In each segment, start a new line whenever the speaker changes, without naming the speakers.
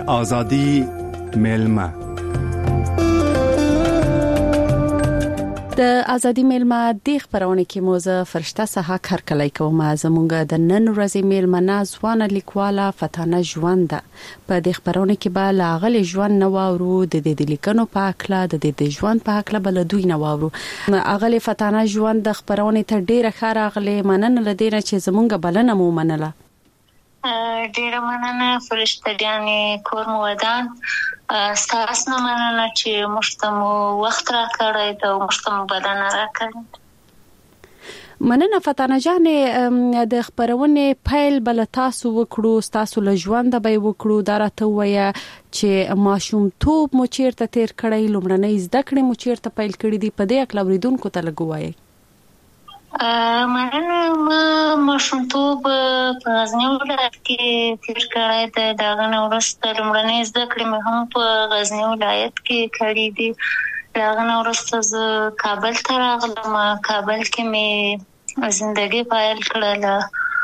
آزادی میلمه.
د ازادي میلمه د خبرونه کې موزه فرشته سها کارکلای کوم زمونږ د نن ورځې میلمه نازوانه لیکواله فتانه ژوند په د خبرونه کې به لاغلی ژوند نو ورو د دې لیکنو په اکلا د دې ژوند په اکلا بل دوی نو ورو اغلی فتانه ژوند د خبرونه ته ډیره خاراغله مننه لدینه چې زمونږ بلنه مو منله.
ډیره مننه فرشته جانې کور مو ودان ستاسو نه مننه چې مشتمو وخت را کړی دا مشتمو بلنه را کړی.
مننه فتانه جانې د خبرونه پیل بل تاسو وکړو تاسو له ژوند به وکړو درته وایي چې ماشوم توپ مو چیرته تیر کړی لومړنۍ زده کړې مو چیرته پیل کړې دي په دې اکلا وریدونکو ته لګوي.
مننه ماشومتوب په غزنی ولایت کې تیر کړی دی دغه نه وروسته لومړنۍ زده کړې مې هم په غزنی ولایت کې کړې دي. دغه نه وروسته زه کابل ته راغلم کابل کې مې زندګي پیل کړله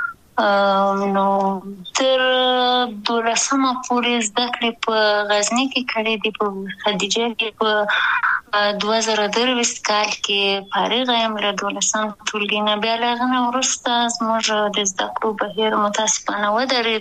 نو تر 12مه پورې زده کړې په غزنی کې کړې دي په خدیجه کې په 2023 کال کې فارغ یم له 12م ټولګي نه. بیا له هغه نه وروسته زموږ د زده کړو بهیر متاسفانه ودرېد.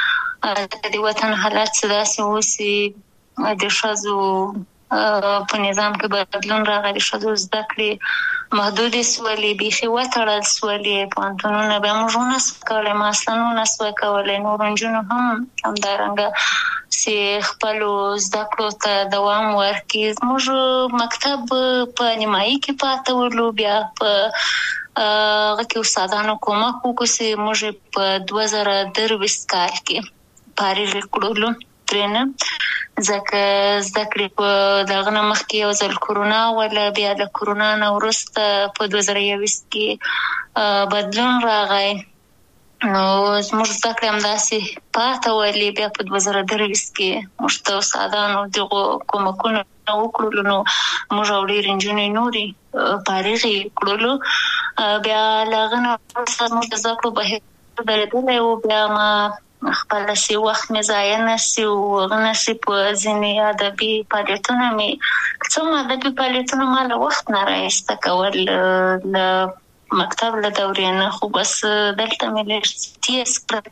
د وطن حالات داسې اوسي د ښځو په نظام کې بدلون راغلی ښځو زده کړې محدودې سولې بیخي وتړل سولې پوهنتونونه به موږ ونسو کولی ما اصلا ونسو کولی نورو نجونو هم همدارنګه چې خپلو زده کړو ته دوام ورکړي. زموږ مکتب په نیمایي کې پاته ولو بیا په هغه کې استادانو کومک وکړو چې موږ په 2023 کال کې فارغ کړلو ترېنه ځکه زده کړې په دغه نه مخکې یو ځل کورونا وله بیا د کورونا نه وروسته په 2021 کې بدلون راغی نو زموږ زده کړې همداسې پاته ولې بیا په 2023 کې موږ ته استادانو دغو کومکونه وکړلو نو موږ او ډېرې نجونې نورې فارغې کړلو. بیا له هغه نه وروسته زموږ د زده کړو بهیر درېدلی و بیا ما خپل سي وخت مې ضایع نشي او غنسي په ځینې ادبي فعالیتونه مې څوم ادبي فعالیتونه ما له وخت نه رایسته کول له مکتب له دورې نه خو بس دلته مې لږ تیز کړل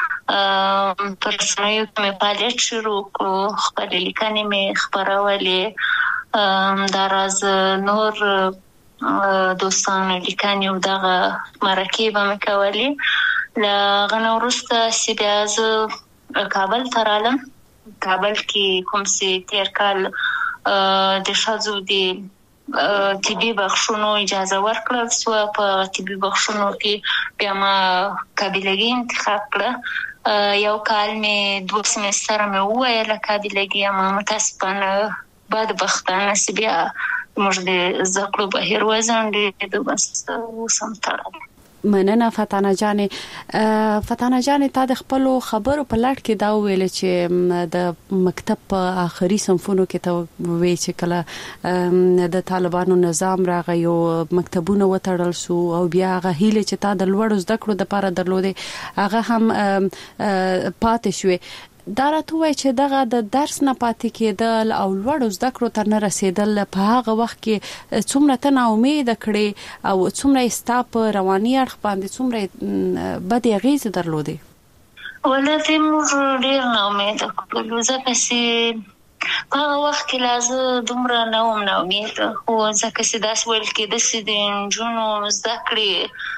په رسنیو کې مې فعالیت شروع کړو خپلې لیکنې مې خپرولې همداراز نور دوستانو لیکنې او دغه مرکې به مې کولې. له هغه نه وروسته چې بیا زه کابل ته رالم کابل کې کوم چې تېر کال د ښځو د طبي بخښونو اجازه ورکړل سوه په طبي بخښونو کې بیا ما قابلګي انتخاب کړه. یو کال مې 2 سمستره مې وویله قابلګي اما متاسفانه بدبختانه چې بیا موږ د زده کړو بهیر وځنډېد بس اوس هم تړلی.
مننه فتانه جانې تا د خپل خبرو په لړ کې دا ویل چې د مکتب په آخري صنفونو کې ته وی چې کله د طالبانو نظام راغی او مکتبونه وتړل سو او بیا هغه هیله چې تا د لوړو زده کړو د لپاره درلودې هغه هم پاتې شوې. دا راته وایي چې دغه د درس نه پاتې کېدل او لوړو زده کړو ته نه رسېدل په هغه وخت کې څومره ته ناامیده کړې او څومره یې ستا په رواني اړخ باندې څومره بدې اغېزې درلودې؟
ولې موږ ډېر ناامیده کړلو ځکه چې په هغه وخت کې لا زه دومره نه وم ناامیده خو ځکه چې داسې ویل کېده چې د نجونو زده کړې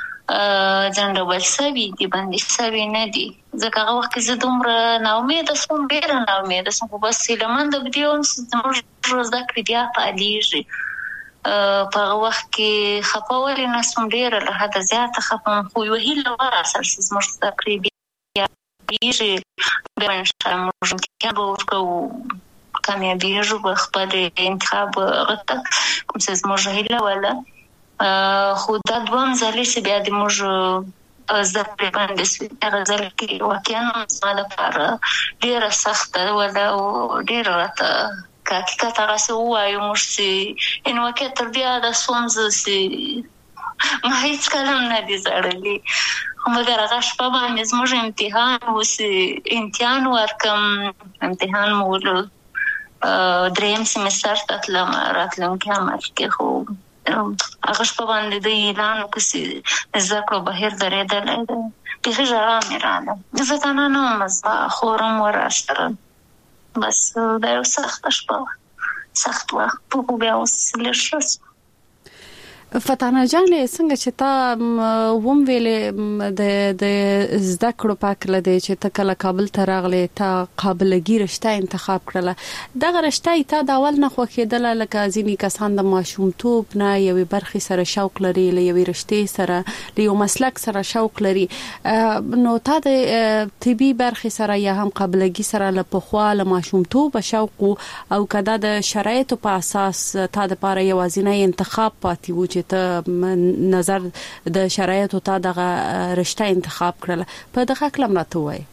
ځنډول سوي دي بندي سوي نه دي ځکه هغه وخت کې زه دومره ناامیده سوم ډېره ناامیده سوم خو بس هیله منده په دې وم چې زموږ زده کړې بیا فعالېږي. په هغه وخت کې خفه ولې نه سوم ډېره له حده زیاته خفه وم خو یوه هیله وراسل چې زموږ زده کړې بیا فعالېږي بیا انشاءالله موږ امتحان به ورکوو کامیابېږو به خپل انتخاب هغه ته کوم څه زموږ هیله وله خو دا دوام ځلې چې بیا د موږ زده کړې باندې سوي هغه ځل کې واقعا زما لپاره ډېره سخته وله او ډېره راته که حقیقت هغسې ووایو موږ چې یعنې واقع تر دې یاده سوم زه چې ما هېڅکله هم نه دي زړلي مګر هغه شپه باندې زموږ امتحان ورکم. امتحان مو دریم سیمستر ته تلم راتلونکي عمل کې. خو هغه شپه باندې د اعلان وکړ چې زده کړو بهیر درېدلی دی. بیخي ژړا مې راغله. زه تنها نه وم، خورم وراسره. بس دا یو سخته شپه وه، سخت وخت. خو بیا اوس لږ ښه شو.
فتانه جانې څنګه چې تا ووم ویلې د زده کړو په هکله دی چې ته کله کابل ته راغلې، تا قابلګي رشته انتخاب کړله. دغه رشته یې تا د اول نه خوښېدله لکه ځینې کسان د ماشومتوب نه یوې برخې سره شوق لري، له یوې رشتې سره له یو مسلک سره شوق لري، نو تا د طبي برخې سره یا هم قابلګي سره له پخوا له ماشومتوب شوق او کدا د شرایطو په اساس تا د پاره یوازینی انتخاب پاتې و چې ته نظر د شرایطو ته دغه رشته انتخاب کړله. په دغه کلم راته وایي.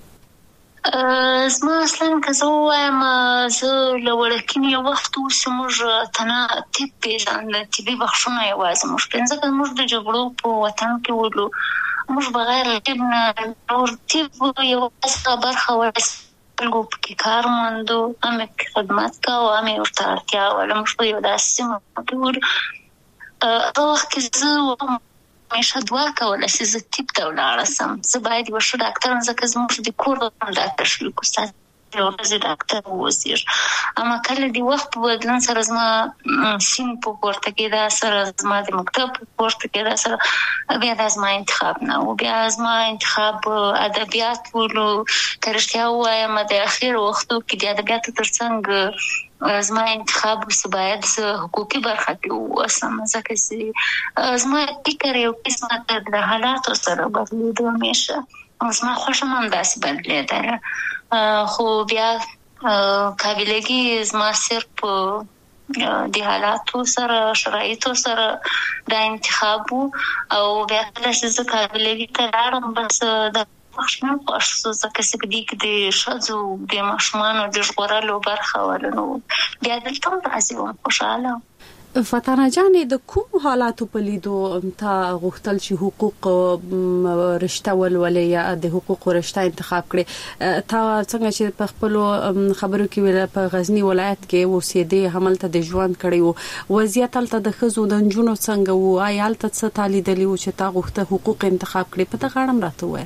زما اصلا که زه ووایم زه له وړکینې یو وخت اوس موږ تنه طب پیژاند، طبي بخښونه یوازې موږ ځکه موږ د جګړو په وطن کې ولو، موږ بغیر طب نه نور طب یوازې برخه خلکو پکې کار موندو، هم خدمت کوو، هم ورته اړتیا وله. موږ په یو داسې سیمه کې ولو. هغه وخت کې زه همیشه دعا کوله چې زه طب ته ولاړه سم، زه باید یوه ښه ډاکټر وم، ځکه زموږ د کور ډاکټر شوي استاد یو ورځې ډاکټر واوسېږي. اما کله د وخت په بدلون سره زما سین په پورته کېدا سره، زما د مکتب په پورته کېدا سره، بیا دا زما انتخاب نه و. بیا زما انتخاب ادبیات ولو. که رښتیا ووایم د اخر وختو کې د ادبیاتو ترڅنګ زما انتخاب اوس باید زه حقوقي برخه کې واوسم، ځکه چې زما فکر یو قسمه د حالاتو سره بدلېدو همیشه. زما خوښه هم همداسې بدلېدله. خو بیا قابلګي زما صرف د حالاتو سره شرایطو سره دا انتخاب و. او بیا کله چې زه قابلګي ته لاړم بس د ماشومان خوښ شو، ځکه چې په دې کې د ښځو د ماشومانو د ژغورلو برخه وله. نو بیا دلته هم راځي وم خوشحاله.
فتانه جانې د کوم حالاتو په لیدو تا غوښتل چې حقوق رشته ولولې یا د حقوق رشته انتخاب کړې؟ تا څنګه چې په خپل خبرو کې ویل په غزنی ولایت کې اوسېدې، هملته د ژوند کړی وو، وضعیت هلته د ښځو د نجونو څنګه وو؟ آیا هلته څه تا لیدلي وو چې تا غوښته حقوق انتخاب کړې؟ په دغه اړه راته ووایه.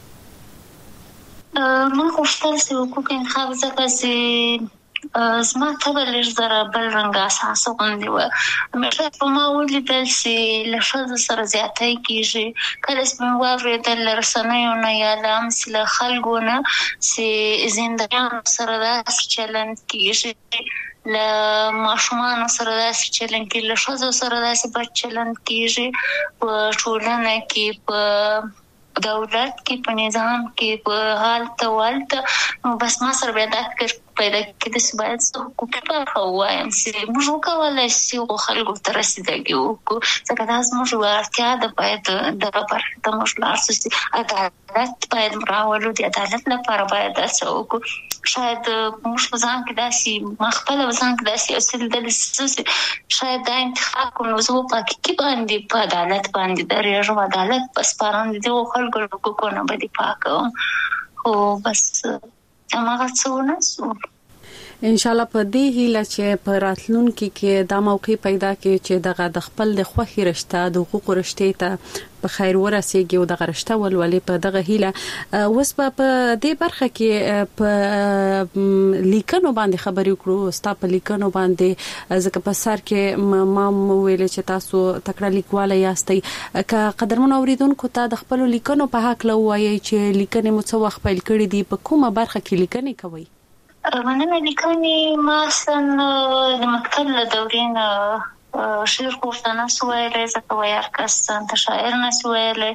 ما غوښتل چې حقوق انتخاب ځکه چې زما طبع لږ ذره بل رنګ اساس غوندې وه. همیشه په ما ولیدل چې له ښځو سره زیاتی کېږي. کله چې مې واورېدل له رسنیو نه یا له همسې له خلکو نه چې زندانیانو سره داسې چلند کېږي، له ماشومانو سره داسې چلند کېږي، له ښځو سره داسې بد چلند کېږي په ټولنه کې، په دولت کې، په نظام کې، په حالت والته. نو بس ما سره بیا دا فکر پیدا کېده چې باید زه حقوقي برخه ووایم چې موږ وکولی شو خلکو ته رسیدګي وکړو، ځکه دا زموږ یوه اړتیا ده. باید دغه برخې ته موږ لاړ شو چې عدالت باید راولو، د عدالت لپاره باید داسې وکړو. شاید موږ په ځان کې داسې، ما خپله په ځان کې داسې یو څه لیدلي چې شاید دا انتخاب کړم نو زه په حقیقي باندې په عدالت باندې درېږم، عدالت په سپارم، د دغو خلکو له حقوقو نه به دفاع کوم. خو بس هماغه څه ونه شو.
ان شاء الله په دې هیله چې په راتلونکي کې دا موقع پیدا کړي چې دغه د خپل د خوښي رشته د حقوق رشته ته په خیر ورسیږي او دغه رشته ولولي. په دغه هیله اوس په دې برخه کې په لیکنو باندې خبرې وکړو. ستا په لیکنو باندې ځکه په سر کې ما ویل چې تاسو تکړه لیکواله یاستئ، که قدرمن اوریدونکو ته د خپل لیکنو په حق لوي چې لیکنې مو څه وخت پیل کړې دي، په کومه برخه کې لیکنې کوي؟
مننه. لیکنې ما اصلا د مکتب له دورې نه شعر خورته نسو ویلی، ځکه ویار کس ته شاعر نسو ویلی.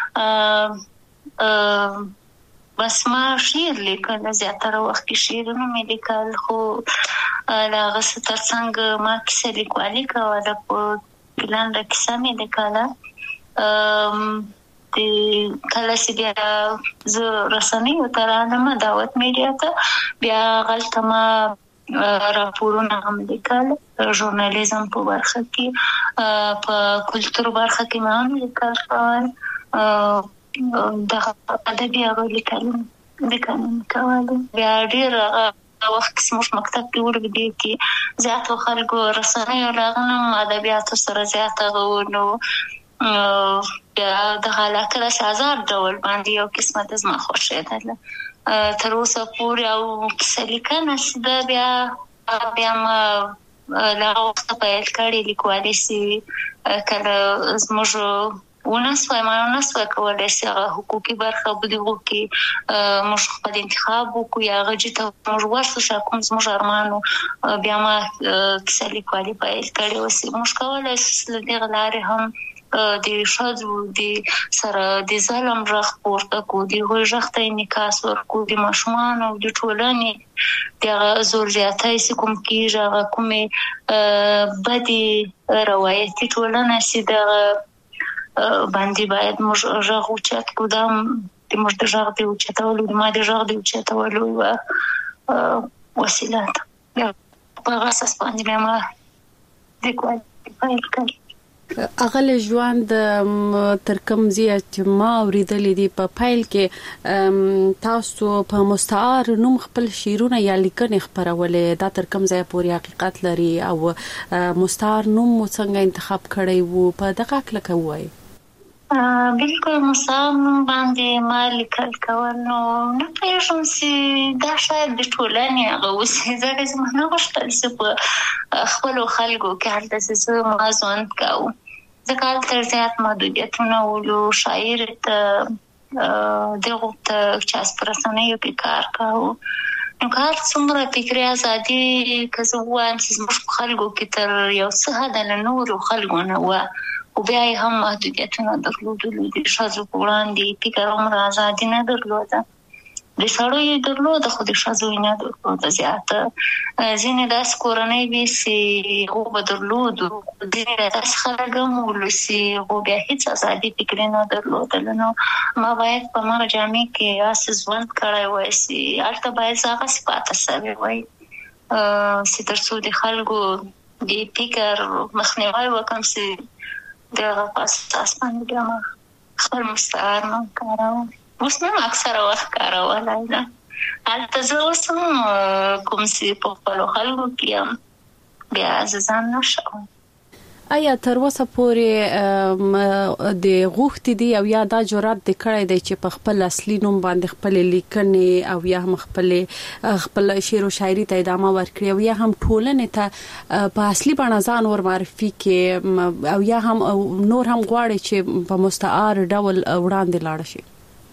بس ما شعر لیکل، زیاتره وخت کې شعرونه مې لیکل. خو له هغه څه ترڅنګ ما کیسه لیکوالي کوله، په لنډه کیسه مې لیکله. کله چې بیا زه رسنیو ته رالم، دعوت میډیا ته، بیا هلته ما راپورونه هم لیکل، ژورنالیزم په برخه کې، په کلتور برخه کې ما هم لیکل کول. د ادبي هغه لیکل کولو. بیا ډېر وخت موږ مکتب کې ورغلي کې زیاتو خلکو رسنیو لاغنم ادبیاتو سره زیاته غوونو بیا د علاقه له آزاد ډول باندې یو قسمه د زما خوښېدله تر اوسه پورې او کیسه لیکنه چې بیا ما له هغه وخته پیل کړې لیکوالي چې کله زموږ ونسوه کولی چې هغه حقوقي برخه بدغو کې موږ خپل انتخاب وکړو یا هغه چې ته موږ ورسو شا کوم زموږ ارمانو بیا ما کیسه لیکوالي پیل کړې وه موږ کولی شو له دغه لارې هم د ښځو د سره د ظلم غږ پورته کړو د هغوی غږ ته انعکاس ورکړو د ماشومانو د ټولنې د هغه زور زیاتی چې کوم کېږي هغه کومې بدې روایتي ټولنه چې دغه باندې باید موږ غږ اوچت کړو دا د موږ د غږ د اوچتولو د ما د غږ د اوچتولو یوه وسیله ده په هغه اساس باندې بیا ما لیکوالي پیل کړې.
اغل ژوند تر کوم ځای چې ما اوریدلې دي په پیل کې تاسو په مستعار نوم خپل شعرونه یا لیکنې خپرولې دا تر کوم ځای پورې حقیقت لري او مستعار نوم څنګه انتخاب کړی وو په دغه کله کوي؟
بالکل مستعار نوم باندې ما لیکل کول نو نه پوهېږم چې دا شاید د ټولنې هغه اوسي ځکه چې ما نه غوښتل چې په خپلو خلکو کې هلته چې زه ما ژوند کوو ځکه هلته زیات محدودیتونه ولو شاعر ته دغو ته چې په رسنیو کې کار کوو نو که هر څومره فکري ازادي که زه ووایم چې زموږ په خلکو کې تر یو څه حده له نورو خلکو نه وه خو بیا یې هم محدودیتونه درلودلو د ښځو په وړاندې فکر عمره ازادي نه درلوده د سړو یې درلوده خو د ښځو یې نه درلوده زیاته ځینې داسې کورنۍ وي چې هغو به درلودو ځینې داسې خلک هم ولو چې هغو بیا هېڅ ازادي فکري نه درلودله نو ما باید په هماغه جامع کې هسې ژوند کړی وای چې هلته باید زه هغسې پاته سوې وای چې تر څو د خلکو د فکر مخنیوی وکړم چې دغه په اساس باندې بیا ما خپل مستعار نوم کاروم اوس نه اکثره وخت کارولی ده هلته زه اوس هم کوم چې په خپلو خلکو کې یم بیا زه ځان نه شوم.
آیا تر اوسه پورې د غوښتې دي او یا دا جرأت دې کړی دی چې په خپل اصلي نوم باندې خپل لیکنې او یا هم خپل شعر او شاعري ته ادامه ورکړي او یا هم ټولنې ته په اصلي بڼه ځان ور معرفي کړي او یا هم نور هم غواړي چې په مستعار ډول وړاندې لاړ شي؟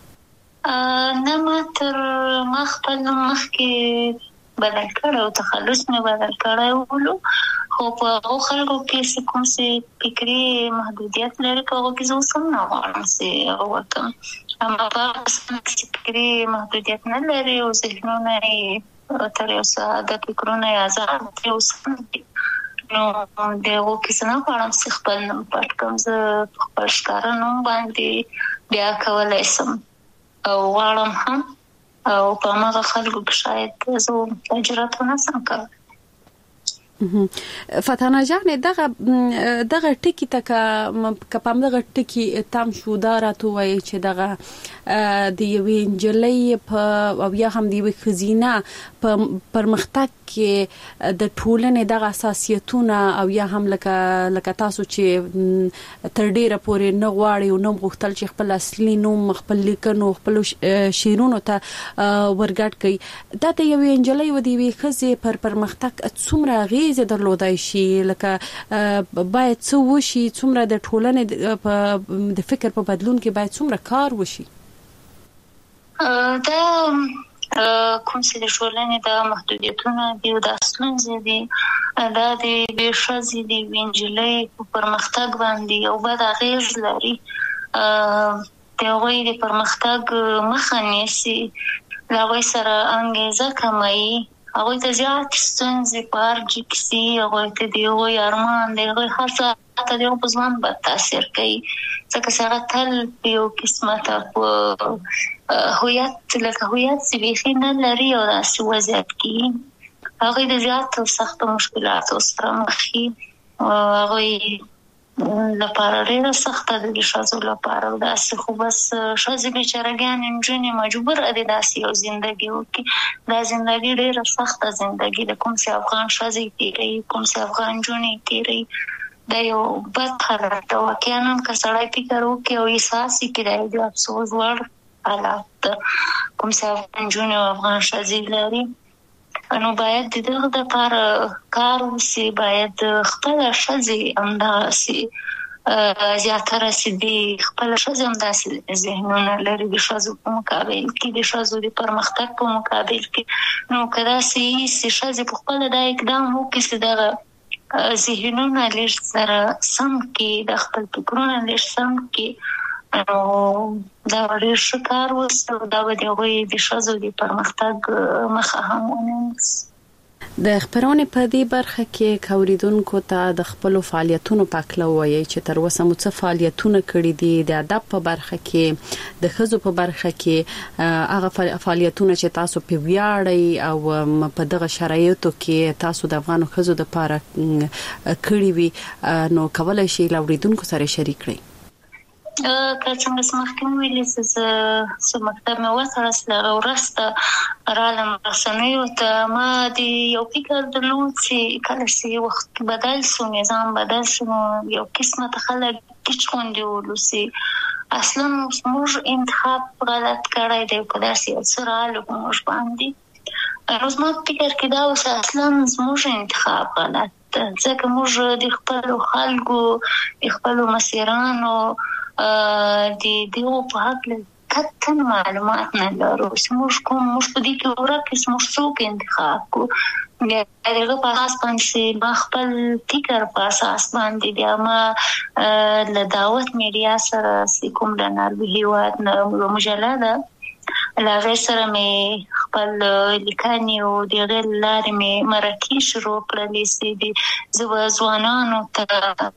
نه ما خپل نوم مخکې بدل کړی او تخلص مې بدل کړی ولو خو په هغو خلکو کې چې کوم چې فکري محدودیت لري په هغو کې زه اوس هم نه غواړم چې هغه وکړم اما په هغه قسم چې فکري محدودیت نه لري او ذهنونه یې تر یو څه د فکرونه یې ازاد دي اوس هم دي نو د هغو کې زه نه غواړم چې خپل نوم پټ کړم زه په خپل ښکاره نوم باندې بیا کولی شم او غواړم هم او په هماغه خلکو کې شاید زه جرأت ونه شم کولی.
فتانه جان دغه ټکی ته که په همدغه ټکی تم شو دا راته وایي چې دغه د یوې نجلۍ او یا هم د یوې ښځینه په پرمختګ کې د ټولنې دغه اساسیتونه او یا هم لکه تاسو چې تر ډیره پورې نه غواړي او نه غوښتل چې خپل اصلي نوم خپل لیکنو خپل شعرونو ته ورګډ کړي دا د یوې نجلۍ او د یوې ښځې پر پرمختګ څومره اغیزه درلودای شي لکه باید څه وشي څومره د ټولنې د فکر په بدلون کې باید څومره کار وشي؟
دا کوم چې د ټولنې د محدودیتونه دي او د ستونزې دي دا د یوې ښځې د یوې نجلۍ په پرمختګ باندې یو بد اغیز لري د هغوی د پرمختګ مخه نیسي له هغوی سره انګیزه کموي هغوی ته زیات ستونزې په هر ځای کې سي هغوی ته د هغوی ارمان د هغوی هڅه حتی د هغوی په ژوند بد تاثیر کوي ځکه چې هغه تل په یو قسمته په هویت لکه هویت چې بیخي نه لري او داسې وضعیت کې هغوی د زیاتو سختو مشکلاتو سره مخ وي هغوی لپاره ډېره سخته ده د ښځو لپاره. داسې خو بس ښځې بیچارهګانې نجونې مجبوره دي داسې یو زندګي وکړي. دا زندګي ډېره سخته زندګي ده، کوم چې افغان ښځې تېروي، کوم چې افغان نجونې تېروي. دا یو بد حالت ده. واقعا هم که سړی فکر وکړي او احساس یې کړي د افسوس وړ حالات ده کوم چې افغان نجونې او افغان ښځې لري. نو باید د دغه دپاره کار وشي، باید خپله ښځې همداسې زیاتره چې دي خپله ښځې همداسې ذهنونه لري د ښځو په مقابل کې، د ښځو د پرمختګ په مقابل کې. نو که داسې وي چې ښځې په خپله دا اقدام وکړي چې دغه ذهنونه لږ سره سم کړي، د خپل فکرونه لږ سم کړي، نو دا ډېر ښه کار وشي او دا به د هغوی د ښځو د پرمختګ مخه هم ونیسي.
د خپرونې په دې برخه کې که اوریدونکو ته د خپلو فعالیتونو په اړه ووایي چې تر اوسه مو څه فعالیتونه کړي دي د ادب په برخه کې، د ښځو په برخه کې، هغه فعالیتونه چې تاسو په ویاړئ او په دغه شرایطو کې تاسو د افغان ښځو لپاره کړي وي، نو کولای شئ له اوریدونکو سره شریک کړئ.
که څنګه مخکې ویلي چې مکتب مې وتړل وروسته رالم رسنیو ته، ما د یو فکر درلود چې کله چې وخت بدل شو، نظام بدل شو، یو قسمت خلک ټیچ غوندې ولوسي اصلا موږ انتخاب غلط کړی دی، په داسې یو څه راغلو په موږ باندې. نو زما په فکر کې دا اوس اصلا زموږ انتخاب غلط ده، ځکه موږ د خپلو خلکو د خپلو مسیرانو د دغو په هکله قطعا معلومات نه لرو چې موږ په دې کې ورک موږ څوک انتخاب کړو. بیا دغه په اساس باندې ما خپل فکر په اساس باندې بیا ما له دعوت میډیا سره کوم د ناروې هېواد نه مجله ده له هغې سره مې خپل لیکنې او د هغې له لارې مې مرکې شروع کړلې چې زه به ځوانانو ته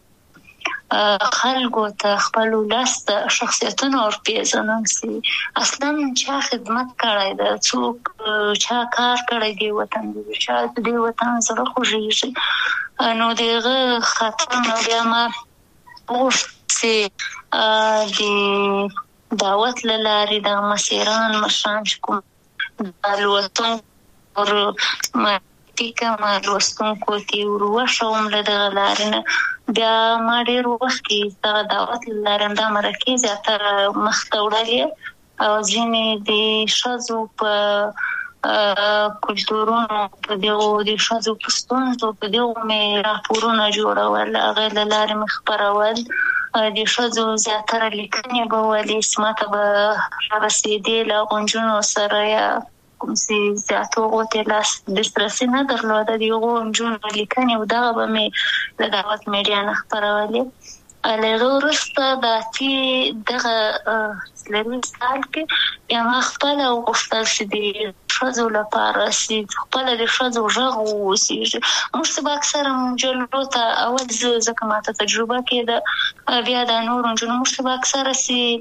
خلکو ته خپل ولس ته شخصیتونه ورپېژنم چې اصلا چا خدمت کړی ده، څوک چا کار کړی دی وطن د چا د دې وطن زړه خوږېږي. نو د هغه خاطر نو بیا ما غوښت چې د دعوت له لارې د مسیران مشران چې کوم د لوستونکو ما لوستونکو ته وروښوم له دغه لارې نه. بیا ما ډېر وخت کې دغه دعوت له لارې دا مرکې زیاتره مخته وړلې او ځینې د ښځو په کلتورونو په دغو د ښځو په ستونزو په دغو مې راپورونه جوړول، هغې له لارې مې خپرول. د ښځو زیاتره لیکنې به ولې چې ماته به رسېدې له هغو نجونو سره یا کوم چې زیاتو هغو ته دسترسي نه درلوده د هغو نجونو لیکنې او دغه به مې له دعوت میډیا نه خپرولې. له هغه وروسته د دغه څلوېښت کال کې بیا ما خپله وغوښتل چې د ښځو لپاره چې خپله د ښځو غږ واوسېږي. موږ چې به اکثره مجلو ته اول ځکه ماته تجربه کېده، بیا د نورو نجونو موږ چې به اکثره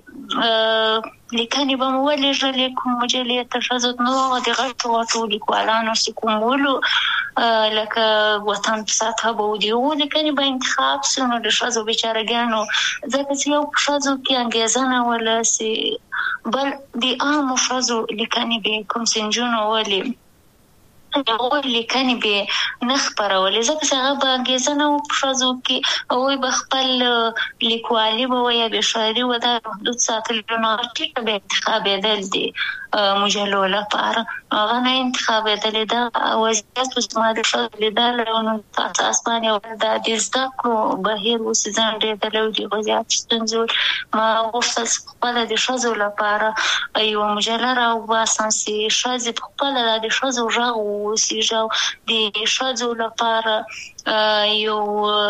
چې لیکنې به مو ولېږلې کوم مجلې ته ښځو ته، نو هغه د غټو لیکوالانو چې کوم ولو لکه وطن په سطحه به و د هغو لیکنې به انتخاب شي، نو د ښځو بیچارهګانو ځکه چې یو په ښځو کې انګېزه نه وله چې بل د عامو ښځو لیکنې به کوم چې نجونو ولې هغوی لیکنې به نه خپرولې، ځکه چې هغه به انګېزه نه وه په ښځو کې، هغوی به خپل لیکوالي به وه یا بې شاعري وه دا محدود ساتلي، نو هغه ټیټه به انتخابېدل دي مجلو لپاره، هغه نه انتخابېدلې. دا وضعیت اوس ما د ښځو لیدلی نو په اساس باندې دا د زده کړو بهیر اوس ځنډېدلی و، د هغو زیات ستونزې ما غوښتل چې خپله د ښځو لپاره یوه مجله راوباسم چې ښځې په خپله د ښځو غږ واوسېږي او د ښځو لپاره یو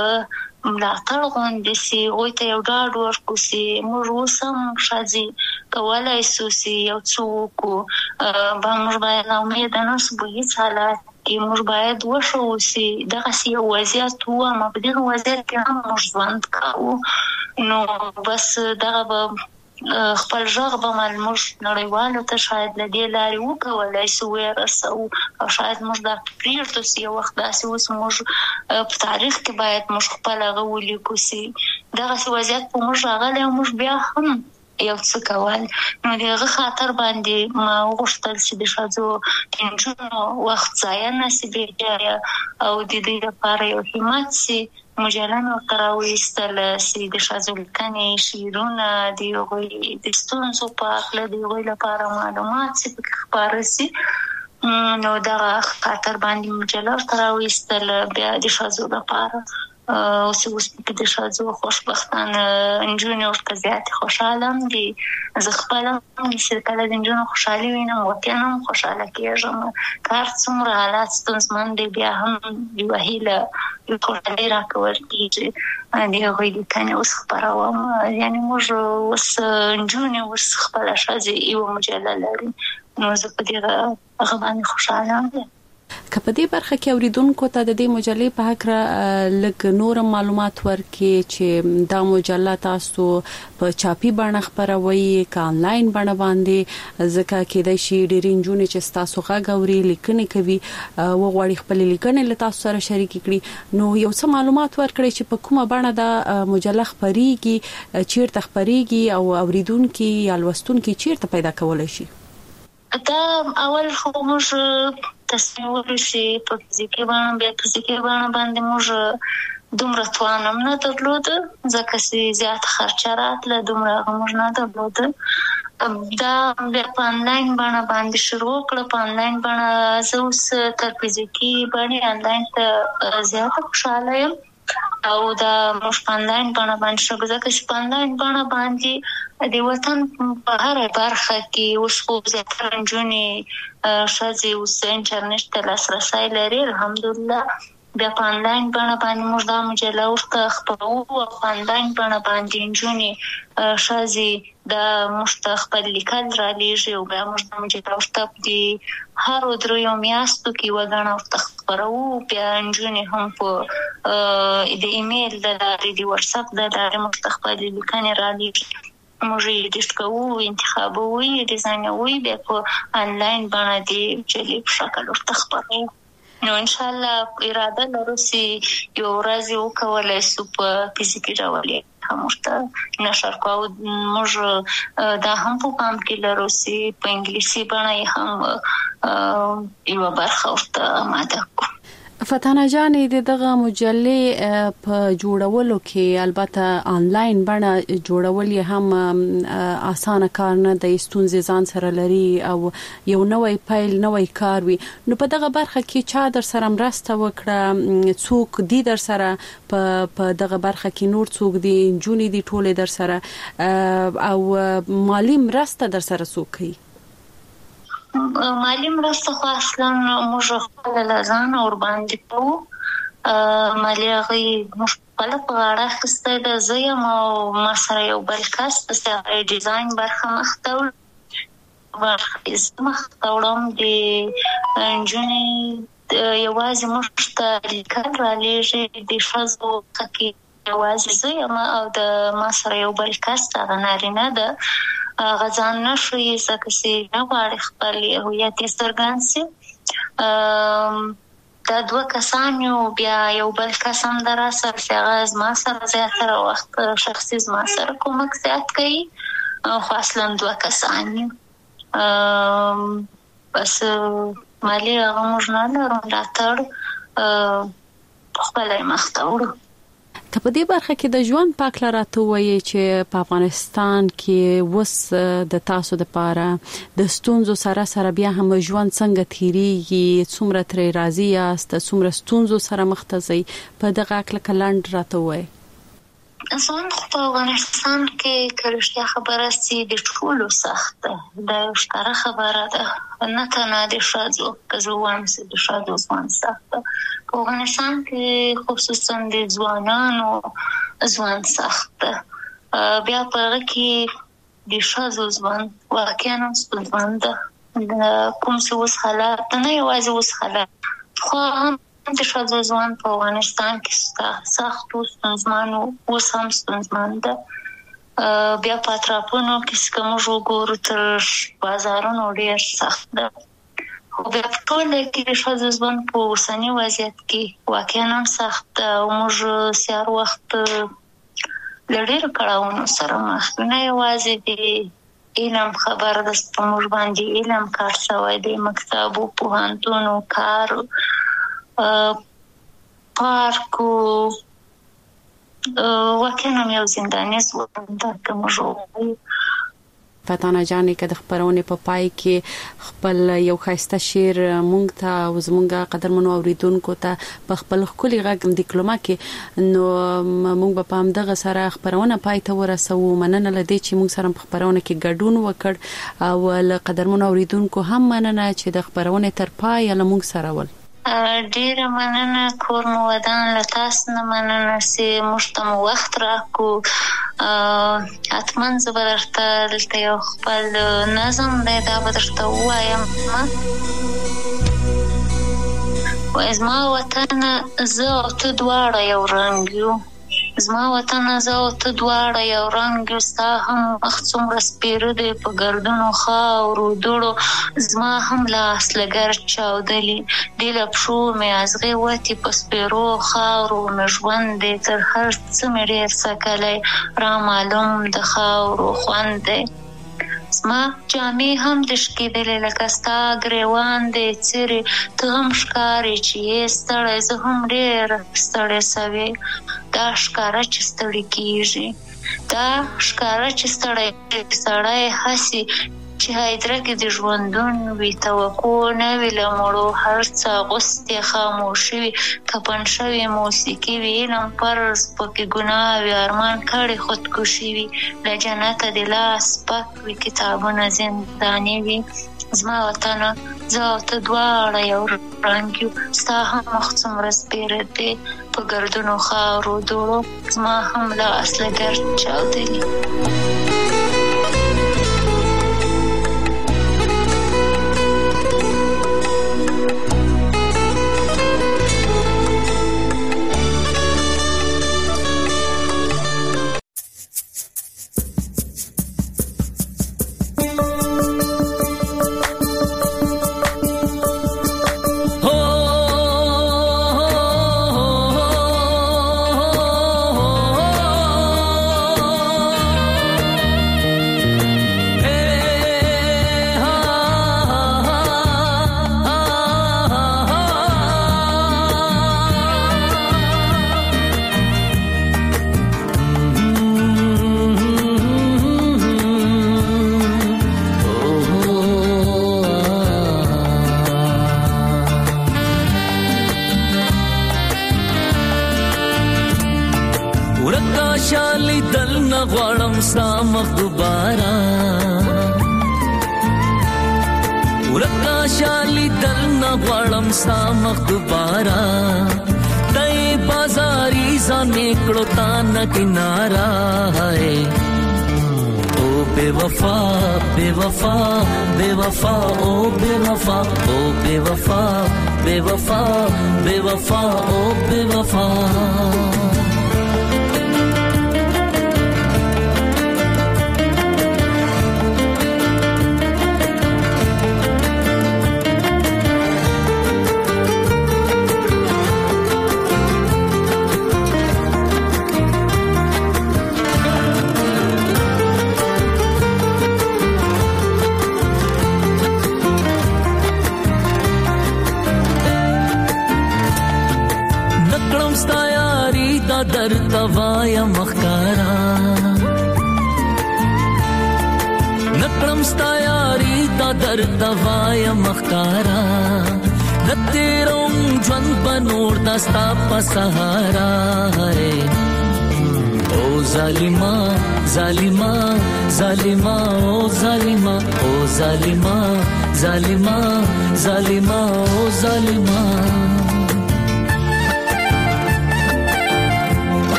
ملاتړ غوندې چې هغوی ته یو ډاډ ورکړو چې موږ اوس هم ښځې کولی شو چې یو څه وکړو، موږ باید ناامیده نه شو په هېڅ حالت کې، موږ باید وښیو چې دغسې یو وضعیت و، اما په دغه وضعیت کې هم موږ ژوند کوو. نو بس دغه به خپل ژغ به موږ نړیوالو ته شاید له دې لارې وکولای سو ورسو او شاید موږ دا پرېږدو چې یو وخت داسې اوس موږ په تاریخ کې باید موږ خپل هغه ولیکو چې دغسې وضعیت په موږ راغلی او موږ بیا هم یو څه کول. نو د هغه خاطر باندې ما وغوښتل چې د ښځو د نجونو وخت ضایع نه سي بېجایه او د دوی لپاره یو همت سي مجله مې ورته راوایستله چې د ښځو لیکنې شعرونه د هغوی د ستونزو په هکله د هغوی لپاره معلومات چې پکې خپاره سي. نو دغه خاطر باندې مجله ورته راوایستله بیا د ښځو لپاره اوس پکې د ښځو خوشبختانه نجونې ورته زیاتې خوشحاله هم دي. زه خپله چې کله د نجونو خوشحالي وینم واقعا هم خوشحاله کېږم. که هر څومره حالات ستونزمن دی بیا هم یوه هیله یو خوشحالي راکول کېږي د هغوی لیکنې اوس خپروم. یعنې موږ اوس نجونې اوس خپله ښځې یوه مجله لري نو زه په دې هغه باندې خوشحاله یم.
که په دې برخه کې اوریدونکو ته د دې مجلې په هکله لږ نور معلومات ورکړي چې دا مجله تاسو په چاپي بڼه خپروي که آنلاین بڼه باندې، ځکه کېدای شي ډېرې نجونې چې ستاسو غږ اوري لیکنې کوي وغواړي خپلې لیکنې له تاسو سره شریکې کړي، نو یو څه معلومات ورکړي چې په کومه بڼه دا مجله خپریږي، چیرته خپریږي او اوریدونکي یا لوستونکي چیرته پیدا کولی شي؟
دا اول خو موږ تصمیم ونیسو په فزیکي بڼه، بیا فزیکي بڼه باندې موږ دومره توان هم نه درلوده ځکه چې زیات خرچه راتله، دومره هغه موږ نه درلوده. دا بیا په آنلاین بڼه باندې شروع کړه. په آنلاین بڼه زه اوس تر فزیکي بڼې آنلاین ته زیاته خوشحاله یم او دا موږ په آنلاین بڼه باندې شروع ځکه چې په آنلاین بڼه باندې د وطن په هره برخه کې اوس خو زیاتره نجونې ښځې اوس انټرنیټ ته لاسرسی لري الحمدلله. بیا په آنلاین بڼه باندې موږ دا مجله ورته خپروو او په آنلاین بڼه باندې نجونې ښځې دا موږ ته خپل لیکل رالیږي او بیا موږ دا مجله ورته د هرو دریو میاشتو کې یوه ګڼه ورته خپروو. بیا نجونې هم په د ایمیل د لارې د وټساپ د لارې موږ ته خپلې لیکنې رالیږي، موږ یې ایډیټ کوو، انتخابوو، یې ډیزاینوو، بیا په آنلاین بڼه د مجلې په شکل ورته خپروو. نو انشاءالله اراده لرو چې یو ورځ یې وکولی سو په فزیکي ډول یې هم ورته نشر کوو. موږ دا هم په پام کې لرو چې په انګلیسي بڼه یې هم یوه برخه ورته آماده کړو.
فتانه جانې د دغه مجلې په جوړولو کې البته آنلاین بڼه جوړول یې هم اسانه کار نه دی، ستونزې ځان سره لري او یو نوی پیل نوی کار وي. نو په دغه برخه کې چا در سره مرسته وکړه؟ څوک دي در سره په دغه برخه کې؟ نور څوک دي؟ نجونې دي ټولې در سره؟ او مالی مرسته در سره څوک کوي؟
مالی مرسته خو اصلا موږ خپله له ځانه ورباندې کوو. مالي هغې موږ خپله په غاړه اخیستی ده. زه یم او ما سره یو بل کس پسې هغه ډیزاین برخه مخته وړم. زه مخته وړم د نجونې یوازې موږ ته لیکل رالیږي د ښځو کې یوازې زه یم او د ما سره یو بل کس هغه نارینه ده. هغه ځان نه ښیي ځکه چې نه غواړي خپل هویت یې څرګند سي. دا دوه کسان یو، بیا یو بل کس هم ده راسره چې هغه زما سره زیاتره وخت شخصي زما سره کومک زیات کوي، خو اصلا دوه کسان یو. بس مالي هغه موږ نه لرو، ملاتړ پخپله یې مخته وړو.
که په دې برخه کې د ژوند په هکله راته ووایې چې په افغانستان کې اوس د تاسو دپاره د ستونزو سره بیا هم ژوند څنګه تیریږي، څومره ترې راضي یاست، څومره ستونزو سره مخ ته ځئ، په دغه هکله که لنډ راته ووایې.
ژوند خو په افغانستان کې که رښتیا خبره سي د ټولو سخت ده. دا یو ښکاره خبره ده، نه تنها د ښځو، که زه ووایم چې د ښځو ژوند سخت ده، په افغانستان کې خصوصا د ځوانانو ژوند سخت ده. بیا په هغه کې د ښځو ژوند واقعا هم ستونزمن ده. کوم چې اوس حالات نه یوازې اوس حالات، خو هم د ښځو ژوند په افغانستان کې سخت او ستونزمن اوس هم ستونزمن ده. بیا پاتراپونو کې کوم وګورو تر بازارونو ډیر سخت ده. خو بیا په ټوله کې ښځو ژوند په اوسني وضعیت کې واقعا هم سخت ده او موږ سهار وخت له ډېرو کړاوونو سره مخ یو. نه یوازې د علم خبره ده په موږ باندې علم کار شوی دی، مکتبو، پوهنتونو، کار، پارکو، واقعا هم یو زنداني ژوند ده که موږ ووایو.
فتانه جانې که د خبرونې په پای کې خپل یو ښایسته شعر مونږ ته او زمونږ قدرمنو اوریدونکو ته په خپل ښکلي غږ دیکلوما کې، نو مونږ په همدغه سره خبرونه پای ته ورسوو. مننه له دې چې مونږ سره په خبرونه کې ګډون وکړ او له قدرمنو اوریدونکو هم مننه چې د خبرونې تر پای له مونږ سره ول.
ډیره مننه کور مو ودان، له تاسو نه مننه چې موږ ته مو وخت راکړو. حتما زه به درته دلته یو خپل نظم دی دا به درته ووایم. وایي زما وطنه زه او ته دواړه یو رنګ یو، زما وطنه زه او ته دواړه یو رنګ یو، ستا هم مخ څومره سپېره دی په ګردونو خاورو دوړو، زما هم لاس له ګرد چاودلي دي له پښو مې ازغې وتې په سپېرو خاورو، مې ژوند دی تر هر څه مې ډېر څکلی را معلوم د خاورو خوند دی. زما جامې هم د شکېدلې لکه ستا ګریوان دی څیرې، ته هم ښکارې چې یې ستړی، زه هم ډېره ستړی سوې. دا ښکاره چې ستړی کېږي، دا ښکاره چې سړی هسې چې هایدره کې د ژوندون وي، توقع نه وي له مړو، هر څه اغوستې خاموشي وي، کفن شوې موسیقي وي، علم فرض پکې ګناه وي، ارمان کړی خودکشي وي، له جنته د لاس پک وي، کتابونه زنداني وي. زما وطنه زه او ته دواړه یو رنګ یو، ستا هم مخ څومره سپېره دی په ګردونو خاورو دوړو، زما هم لاس له ګرد چاودلي.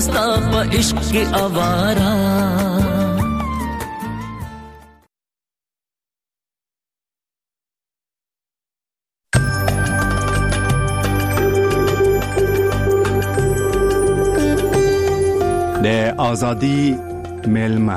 ستا په عشق کې آوارا
د آزادی میلمه.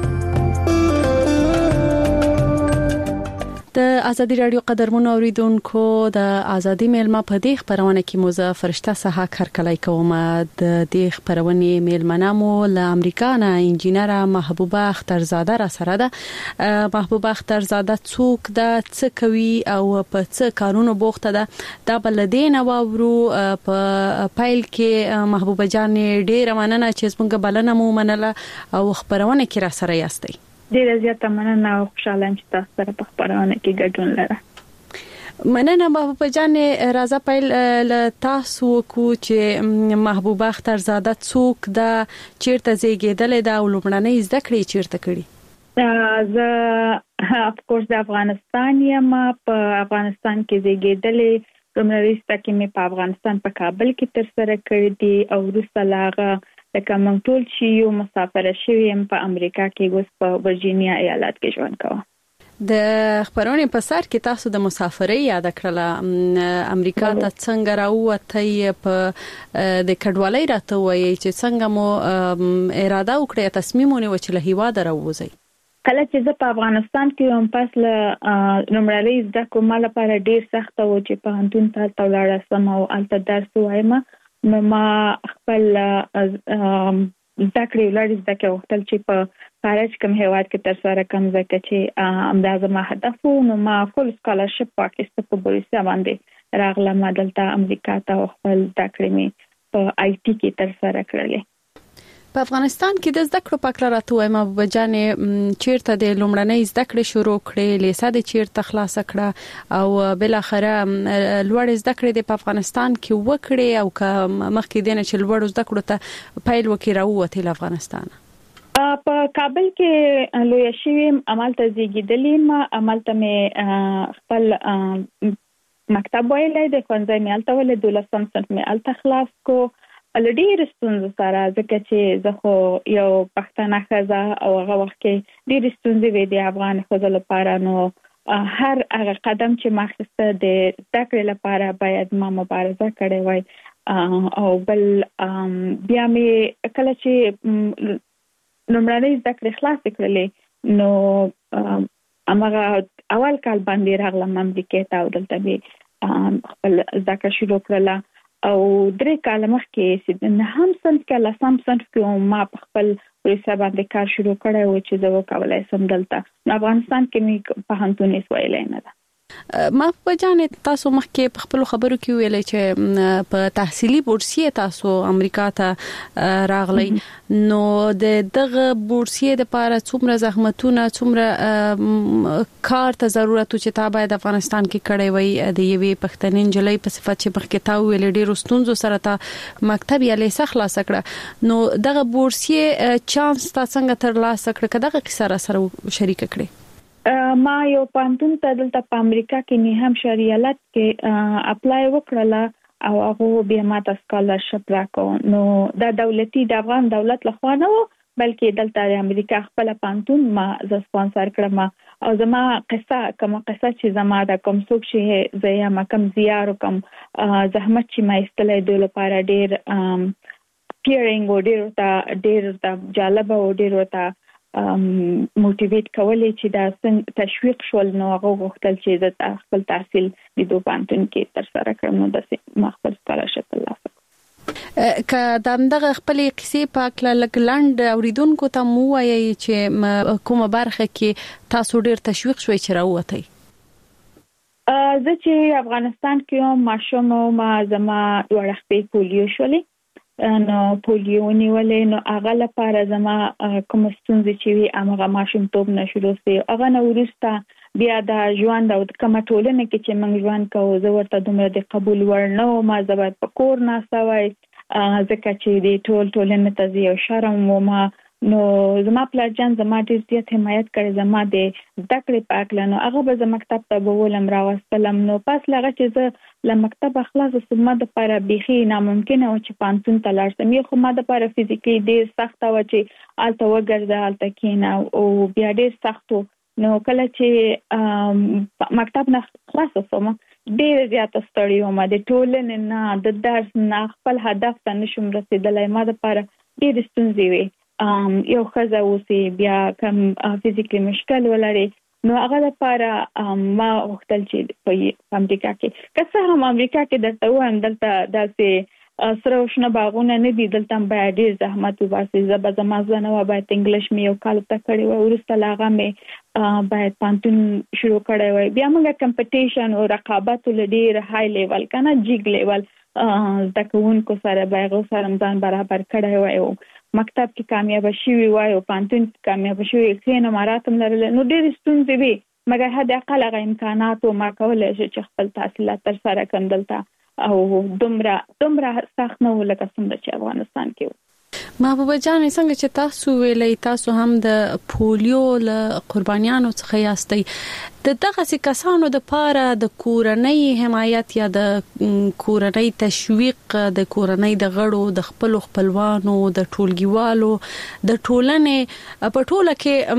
د ازادي رادیو قدرمنو اوریدونکو د ازادي میلمه په دې خبرونه کې مو زه فرشته صحه کارکلای کوم. د دې خبرونه میلمنه مو له امریکا نه انجینر محبوبه اخترزاده را سره ده. محبوبه اخترزاده څوک ده، څه کوي او په څه کارونو بوخته ده، دا بل دین واورو. په پایل کې محبوبه جان ډیره مننه چې څنګه بلنه مو منله او خبرونه کې را سره یاستئ.
ډیره زیاته مننه او خوشاله یم چې تاسو سره په خبرونه کې ګډون لرم.
مننه محبوبه جان. راځه پیل تاسو کو چې محبوبه اخترزاده څوک ده، چیرته زیږیدلې ده او لومړنۍ زده کړې چیرته کړې؟
زه اف کورس د افغانستان یم. په افغانستان کې زیږیدلې. لومړنۍ زده کړې مې په افغانستان په کابل کې تر سره کړې دي او وروسته لاغه لکه موږ ټول چې یو مسافر شوم په امریکا کې، اوس په ورجینیا ایالت کې ژوند کوم.
د خبرونه په سر کې تاسو د مسافرۍ یاد کړله. امریکا ته څنګه راووتئ؟ په د کډوالۍ راته وایي چې څنګه مو اراده وکړه، تصمیم ونیو چې له هیواد راووځئ؟
کله چې زه په افغانستان کې هم پس له لومړنۍ زده کړو ما لپاره ډیر سخت و چې په هندون ته ولاړم او الته درس وایم. نو ما خپل ذکر ولر زده وختل چې په خارج کوم هیواد کې تر سره کوم ځکه چې اندازه ما هدف نو ما فول سکالرشپ پاکستان په بورسیا باندې راغلم دلته امریکا ته خپل ذکر می په آی ټي کې تر سره کړلې.
په افغانستان کې د زده کړو په اړه راته وایم محبوبه جان، چیرته د لومړنۍ زده کړې شروع کړې، لیسه د چیرته خلاص کړه او بل اخره لوړ زده کړې د افغانستان کې وکړې او مخکې دینه چې لوړ زده کړو ته پیل وکړي راووتې له افغانستان؟
په کابل کې لوی شوم، عملته زیږیدلې ما عملته مې خپل مکتب ویلې د ښوونځي مې الته ولې 12 صنف مې الته خلاص کو. ډېر ستونزې سره ځکه چې زه خو یو پښتنه ښځه او هغه وخت کې ډېر ستونزې وې د افغان ښځو لپاره. نو هر هغه قدم چې ما اخیسته د زده کړې لپاره باید ما مبارزه کړې وای. او بل بیا مې کله چې لومړنۍ زده کړې خلاص کړلې نو هغه اول کال باندې راغلم امریکا ته او دلته به خپل زده کړه شروع کړله. او 3 کال مخکې چې نه هم صنف کې لسم صنف کې ما په خپل ریسه باندې کار شروع کړی و چې زه وکولای سم دلته افغانستان کې مې په هندون ویلې نه ده.
ما په جان تاسو مخکې په خپل خبرو کې ویلې چې په تحصیلي بورسیه تاسو امریکا ته راغلی. نو دغه بورسیه د لپاره څومره زحمتونه، څومره کار ته ضرورت چې تا باید افغانستان کې کړی وي د یوې پښتنې نجلۍ په صفت چې مخکې تا ویلې ډېر ستونزو سره تا مکتب یا لیسه خلاص کړه. نو دغه بورسیه چانس تا څنګه ترلاسه کړ؟ کداغه کیسه را سره شریک کړې؟
ما یو پانتون ته دلته په امریکا کې نه هم شریالت کې اپلای وکړله او هغه بیا ما ته سکالرشپ راکو. نو دا دولتي د افغان دولت لخوا نه و بلکې دلته د امریکا خپل پانتون ما ز سپانسر کړم. او زما قصه چې زما د کوم څوک شي زیا ما کم زیار کوم زحمت چې ما استلې د لپاره ډیر پیرینګ و ډیر جالب او ډیر وتا موټیویټ کولې چې دا تشویق شول. نو هغه غوښتل چې د خپل تحصیل د دوپانتون کې تر سره کړم. نو د مخبر سکالرشپ ترلاسه
که دغه خپل قصې په لګلند اوریدونکو ته مو وایي چې کومه برخه کې تاسو ډیر تشویق شوي چې راووتئ؟
زه چې افغانستان کې ماشوم ما زما ورخپې پولیو شولې نو پولیو نیولې. نو هغه لپاره زما کوم ستونزې چې وي هغه ماشوم توپ نشو سي هغه نو ورسته بیا د ژوند او د کومه ټولنه کې چې موږ ژوند کوو زه ورته دومره د قبول ورنو. ما زبر په کور نه سوي ځکه چې د ټولنه ته یو شرم و. ما نو زما پلار جان زما ډیر زیات حمایت کړی زما د زده کړې په اړه. نو هغه به زما مکتب ته بولم راوستلم. نو پس لغه چې زه له مکتب خلاص سم د لپاره بيخي ناممکن او چې پانتون ته لاړ سم. یو خو ما د لپاره فزیکلی ډیر سخت و چې آلته وګرځه آلته کینا او بیا ډیر سخت. نو کله چې مکتب نه خلاص سم ډیر زیات ستړی وم. د ټولنې نه د درس نه خپل هدف ته نشم رسیدلای. ما د لپاره ډیر ستونزې وي. یو خزه اوسې بیا کم فزیکلی مشکل ولري. نو هغه لپاره ما وختل چې په امریکا کې که هم امریکا کې درته وایم دلته داسې سره وشنه باغونه نه دي. دلته باید ډیر زحمت وباسي. زما ځنه باید انګلیش مې یو کال ته کړی و. ورسته لاغه مې باید پانتون شروع کړی و. بیا موږ کمپټیشن او رقابت ولډیر های لیول کنه جیګ لیول د کوونکو سره باغ سره ځان برابر کړی و. مکتب کې کامیاب شوی وای او پانتون کامیاب شوی خینه مراتم لرل. نو ډېر ستونزې وي مګر حد اقل هغه امکانات او ما کولای شي چې خپل تحصیلات تر سره کړم دلته او دومره سخت نه ولکه څنګه چې افغانستان کې.
محبوبه جان څنګه چې تاسو ویلې تاسو هم د پولیو له قربانیانو څخه یاستئ. دغه کسانو د پاره د کورنۍ حمایت یا د کورنۍ تشویق د کورنۍ د غړو د خپلوانو د ټولګیوالو د ټولنې په ټوله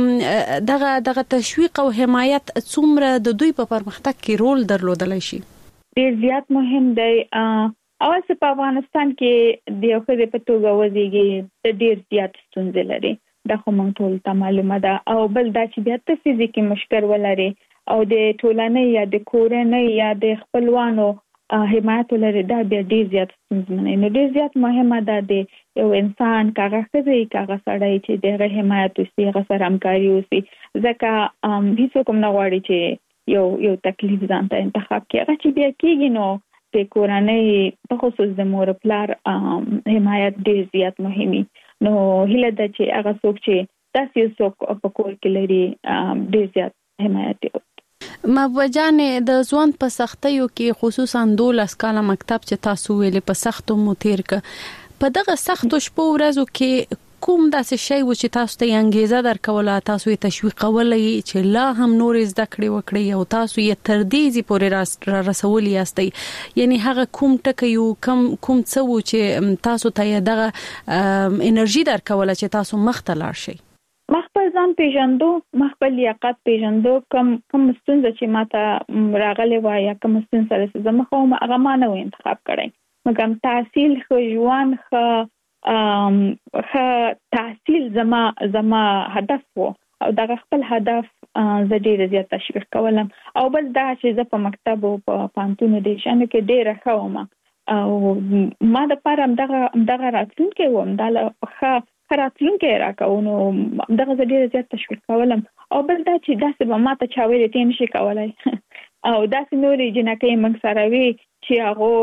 کې دغه تشویق او حمایت څومره د دوی په پرمختګ کې رول درلودلی شي؟
ډیر زیات مهم دی. اول څه په افغانستان کې د یو خدای په توګه وزيږي د ډیر زیات ستونزې لري. دا خو موږ ټول ته معلومه ده. او بل دا چې بیا ته فزیکي مشکل ولري او د ټولنې یا د کورنۍ یا د خپلوانو حمایت لري دا بیا ډیر زیات ستونزمن. نو ډیر زیات مهمه ده د یو انسان کاغه خزي کاغه سړی چې د حمایت وسي هغه سره همکاري وسي. ځکه هیڅ کوم نه غواړي چې یو تکلیف ځان ته انتخاب کړي. هغه چې بیا کېږي نو د کورنۍ په خصوص د مور پلار حمایت ډیر زیات مهمي. نو هله د چې هغه څوک چې تاسو څوک په کور کې لري ډیر زیات حمایت کوي.
محبوبه جان د ځوان په سختیو کې خصوصا 12 کاله مکتب چې تاسو ویلې په سختو مو تیر ک په دغه سختو شپو ورځو کې کوم داسې شی و چې تاسو ته انګیزه درکوله تاسو یې تشویقولې چې لا هم نور زده کړې وکړي او تاسو یې تر دې پورې رسولي یاستئ؟ یعنی هغه کوم ټکی یو کوم څه و چې تاسو ته دغه انرژي درکوله چې تاسو مخته لاړ شئ؟
مخبل ځان پیژندو مخبل لیاقت پیژندو کوم ستونزه چې ماته راغلی و یا کوم ستونزه سره زما خو هغه ما نه انتخاب کړی. مګم تحصیل خو ژوند خو تحصیل زما هدف وو او دا خپل هدف زه ډیر زیات تشویق کولم. او بل دا چې زه په مکتب او په پانتون د شانو کې ډیر خوم او ما د پاره دغه راتلونکي ووم دا له راتلونکي راکونو دغه زه ډیر زیات تشویق کولم. او بل دا چې داسې به ماته چا ویلې ته نشي کولای او داسې نورې جنکې موږ سره وي چې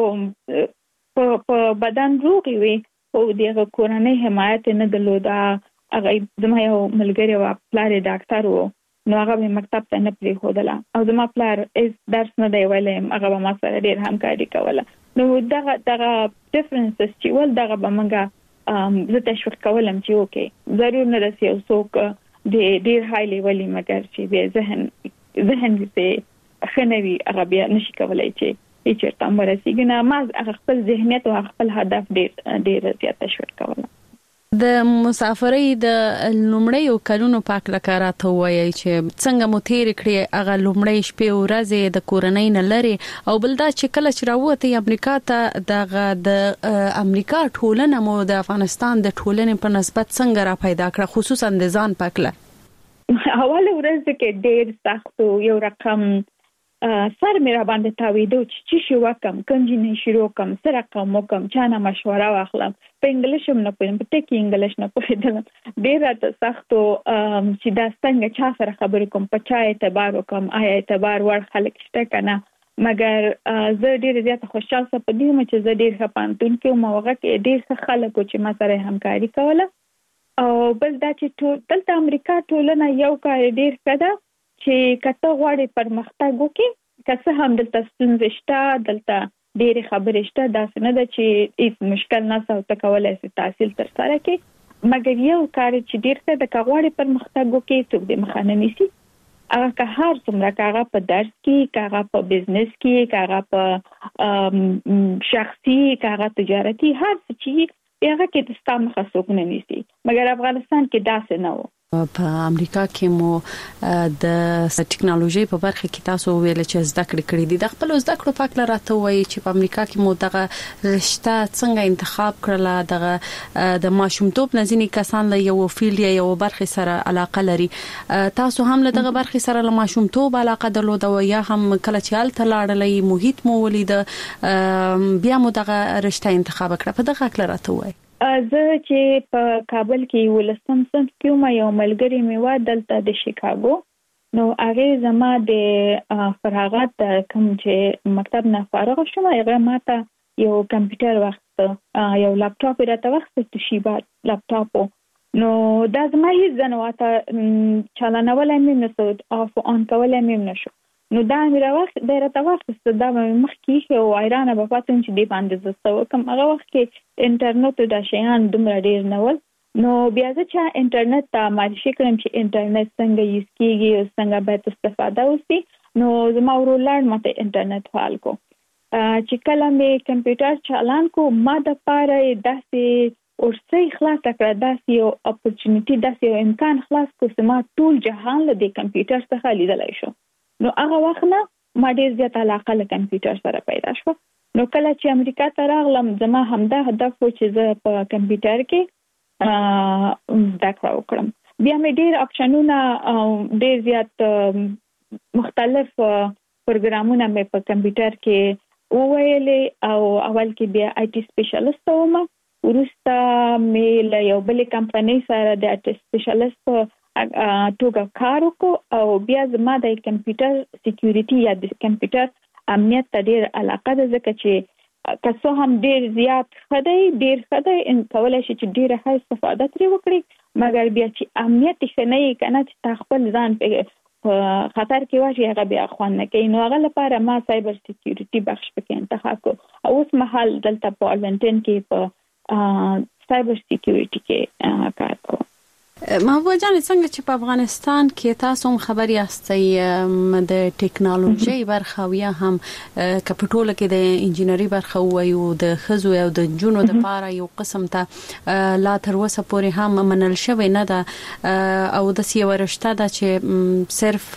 هغه په بدن روغ وي او دغه کورنۍ حمایت نه درلوده. هغه زما یو ملګری و پلار ډاکټر و نو هغه به مکتب ته نه پریښودله او زما پلار درس نه دی ویلی هغه به ما سره ډیر همکاري کوله. نو دغه ډیفرنسز چې ول دغه به موږ زه تشویق کولم چې اوکې ضرور نه رسي او څوک د ډیر های لیولي مګر چې به ذهن دې خنوي هغه بیا نشي کولای چې چیرته مرسیږي. نه ما خپل ذهنیت او خپل هدف ډیر زیات تشویق کولم.
د مسافرۍ د لومړیو کلونو پاک لکه راته وایي چې څنګه مو تیر کړی هغه لومړی شپې او ورځې د کورنۍ نه لري او بل دا چې کله چې راوته امریکا ته د امریکا ټولنه مو د افغانستان د ټولنې په نسبت څنګه را پیدا کړه خصوصا د ځان پاکله؟
اول ورځ کې ډیر سخت یو رقم سر مې را باندې تاویدو چې شي وکم کوم جنې شروع کوم سره کوم کوم چانه مشوره واخلم. په انګلیش هم نه پوهیم په ټکی انګلیش نه پوهیدم. ډیر سختو چې دا څنګه چا سره خبرې کوم په چا اعتبار وکم آیا اعتبار ور خلک شته کنه. مګر زه ډیر زیات خوشاله سم په دې چې زه ډیر خپانتون کې موغه کې ډیر څه خلک چې ما سره همکاري کوله. او بل دا چې دلته امریکا ټولنه یو کار ډیر کده چې کته غواړي پرمختګ وکړي که څه هم دلته ستونزې شته دلته ډېرې خبرې شته داسې نه ده چې هیڅ مشکل نه څه ته کولای شي تحصیل تر سره کړي مګر یو کار چې ډیر څه د کاغوري پرمختګ وکړي څوک د مخانه نیسي هغه که هر څومره کاغه په درس کې کاغه په بزنس کې کاغه په شخصي کاغه تجارتي هر څه چې هغه کې د ستاسو مخصوص نه نیسي مګر افغانستان کې داسې نه و
په امریکا کې مو د ټکنالوژي په برخه کې تاسو ویل چې زده کړې دي د خپل زده کړو په اړه راته وایي چې په امریکا کې مو دغه رشته څنګه انتخاب کړله دغه د ماشومتوب نزینی کسان له یو فیلډ یا یو برخه سره علاقه لري تاسو هم له دغه برخه سره له ماشومتوب علاقه درلوده یا هم کله چې ال تلاړلې محیط مو ولید بیا مو دغه رشته انتخاب کړه په دغه اړه راته وایي
زه چې په کابل کې ولسم صنف کې ما یو ملګری میوا دلته د شیکاګو نو هغه زما د فراغت کوم چې مکتب نه فارغ شوم هغه ماته یو کمپیوټر وخت یو لپټاپ راته وخت توشیبا لپټاپ نو دا زما هیڅ ځنواته چالانول مې نسو اف اون کول مې نشو نو دا مې راوخت د راته وخت دا مخ کې او ایران په پاتون چې دی باندې زسته کوم هغه وخت کې انټرنیټ د شیان دومره ډیر نه ول نو بیا چې انټرنیټ ته معرفي کړم چې انټرنیټ څنګه یوز کیږي او څنګه باید استفاده وشي نو زما ورولار مته انټرنیټ فعال کو چې کله مې کمپیوټر چالان کو ما د پاره داسې ورسې خلاص کړه داسې یو اپورچونټی داسې یو امکان خلاص کو چې ما ټول جهان له کمپیوټر څخه لیدلای شو نو هغه وخت نه ما ډیر زیات علاقه له کمپیوټر سره پیدا شو نو کله چې امریکا ته راغلم زما همدا هدف و چې زه په کمپیوټر کې زده کړه وکړم بیا مې ډیر اپشنونه ډیر زیات مختلف پروګرامونه مې په کمپیوټر کې وویلې او اول کې بیا آی ټي سپیشلیست وم ورسته مې له یو بل کمپنۍ سره د آی ټي سپیشلیست توګه کار وکړ او بیا زما د کمپیوټر سکیورټي یا د کمپیوټر امنیت ته ډیر علاقه ده ځکه چې کڅو هم ډیر زیات خدای ان کولای شي چې ډیره ښه استفاده ترې وکړي مګر بیا چې امنیت ښه نه یې کنه چې خپل ځان په خطر کې واچي هغه بیا خوان نه کوي نو هغه لپاره ما سایبر سکیورټي بخش پکې انتخاب کړ او اوس مهال دلته په آرلنټن کې په سایبر سکیورټي کې کار کوم
محبوبه جان څنګه چې په افغانستان کې تاسو هم خبر یاستئ د ټکنالوژي برخه یا هم کپټول کې د انجینری برخه وایو د خزو او د جنونو د پاره یو قسم ته لا تر اوسه پورې هم منل شوی نه ده او د سی ورشته ده چې صرف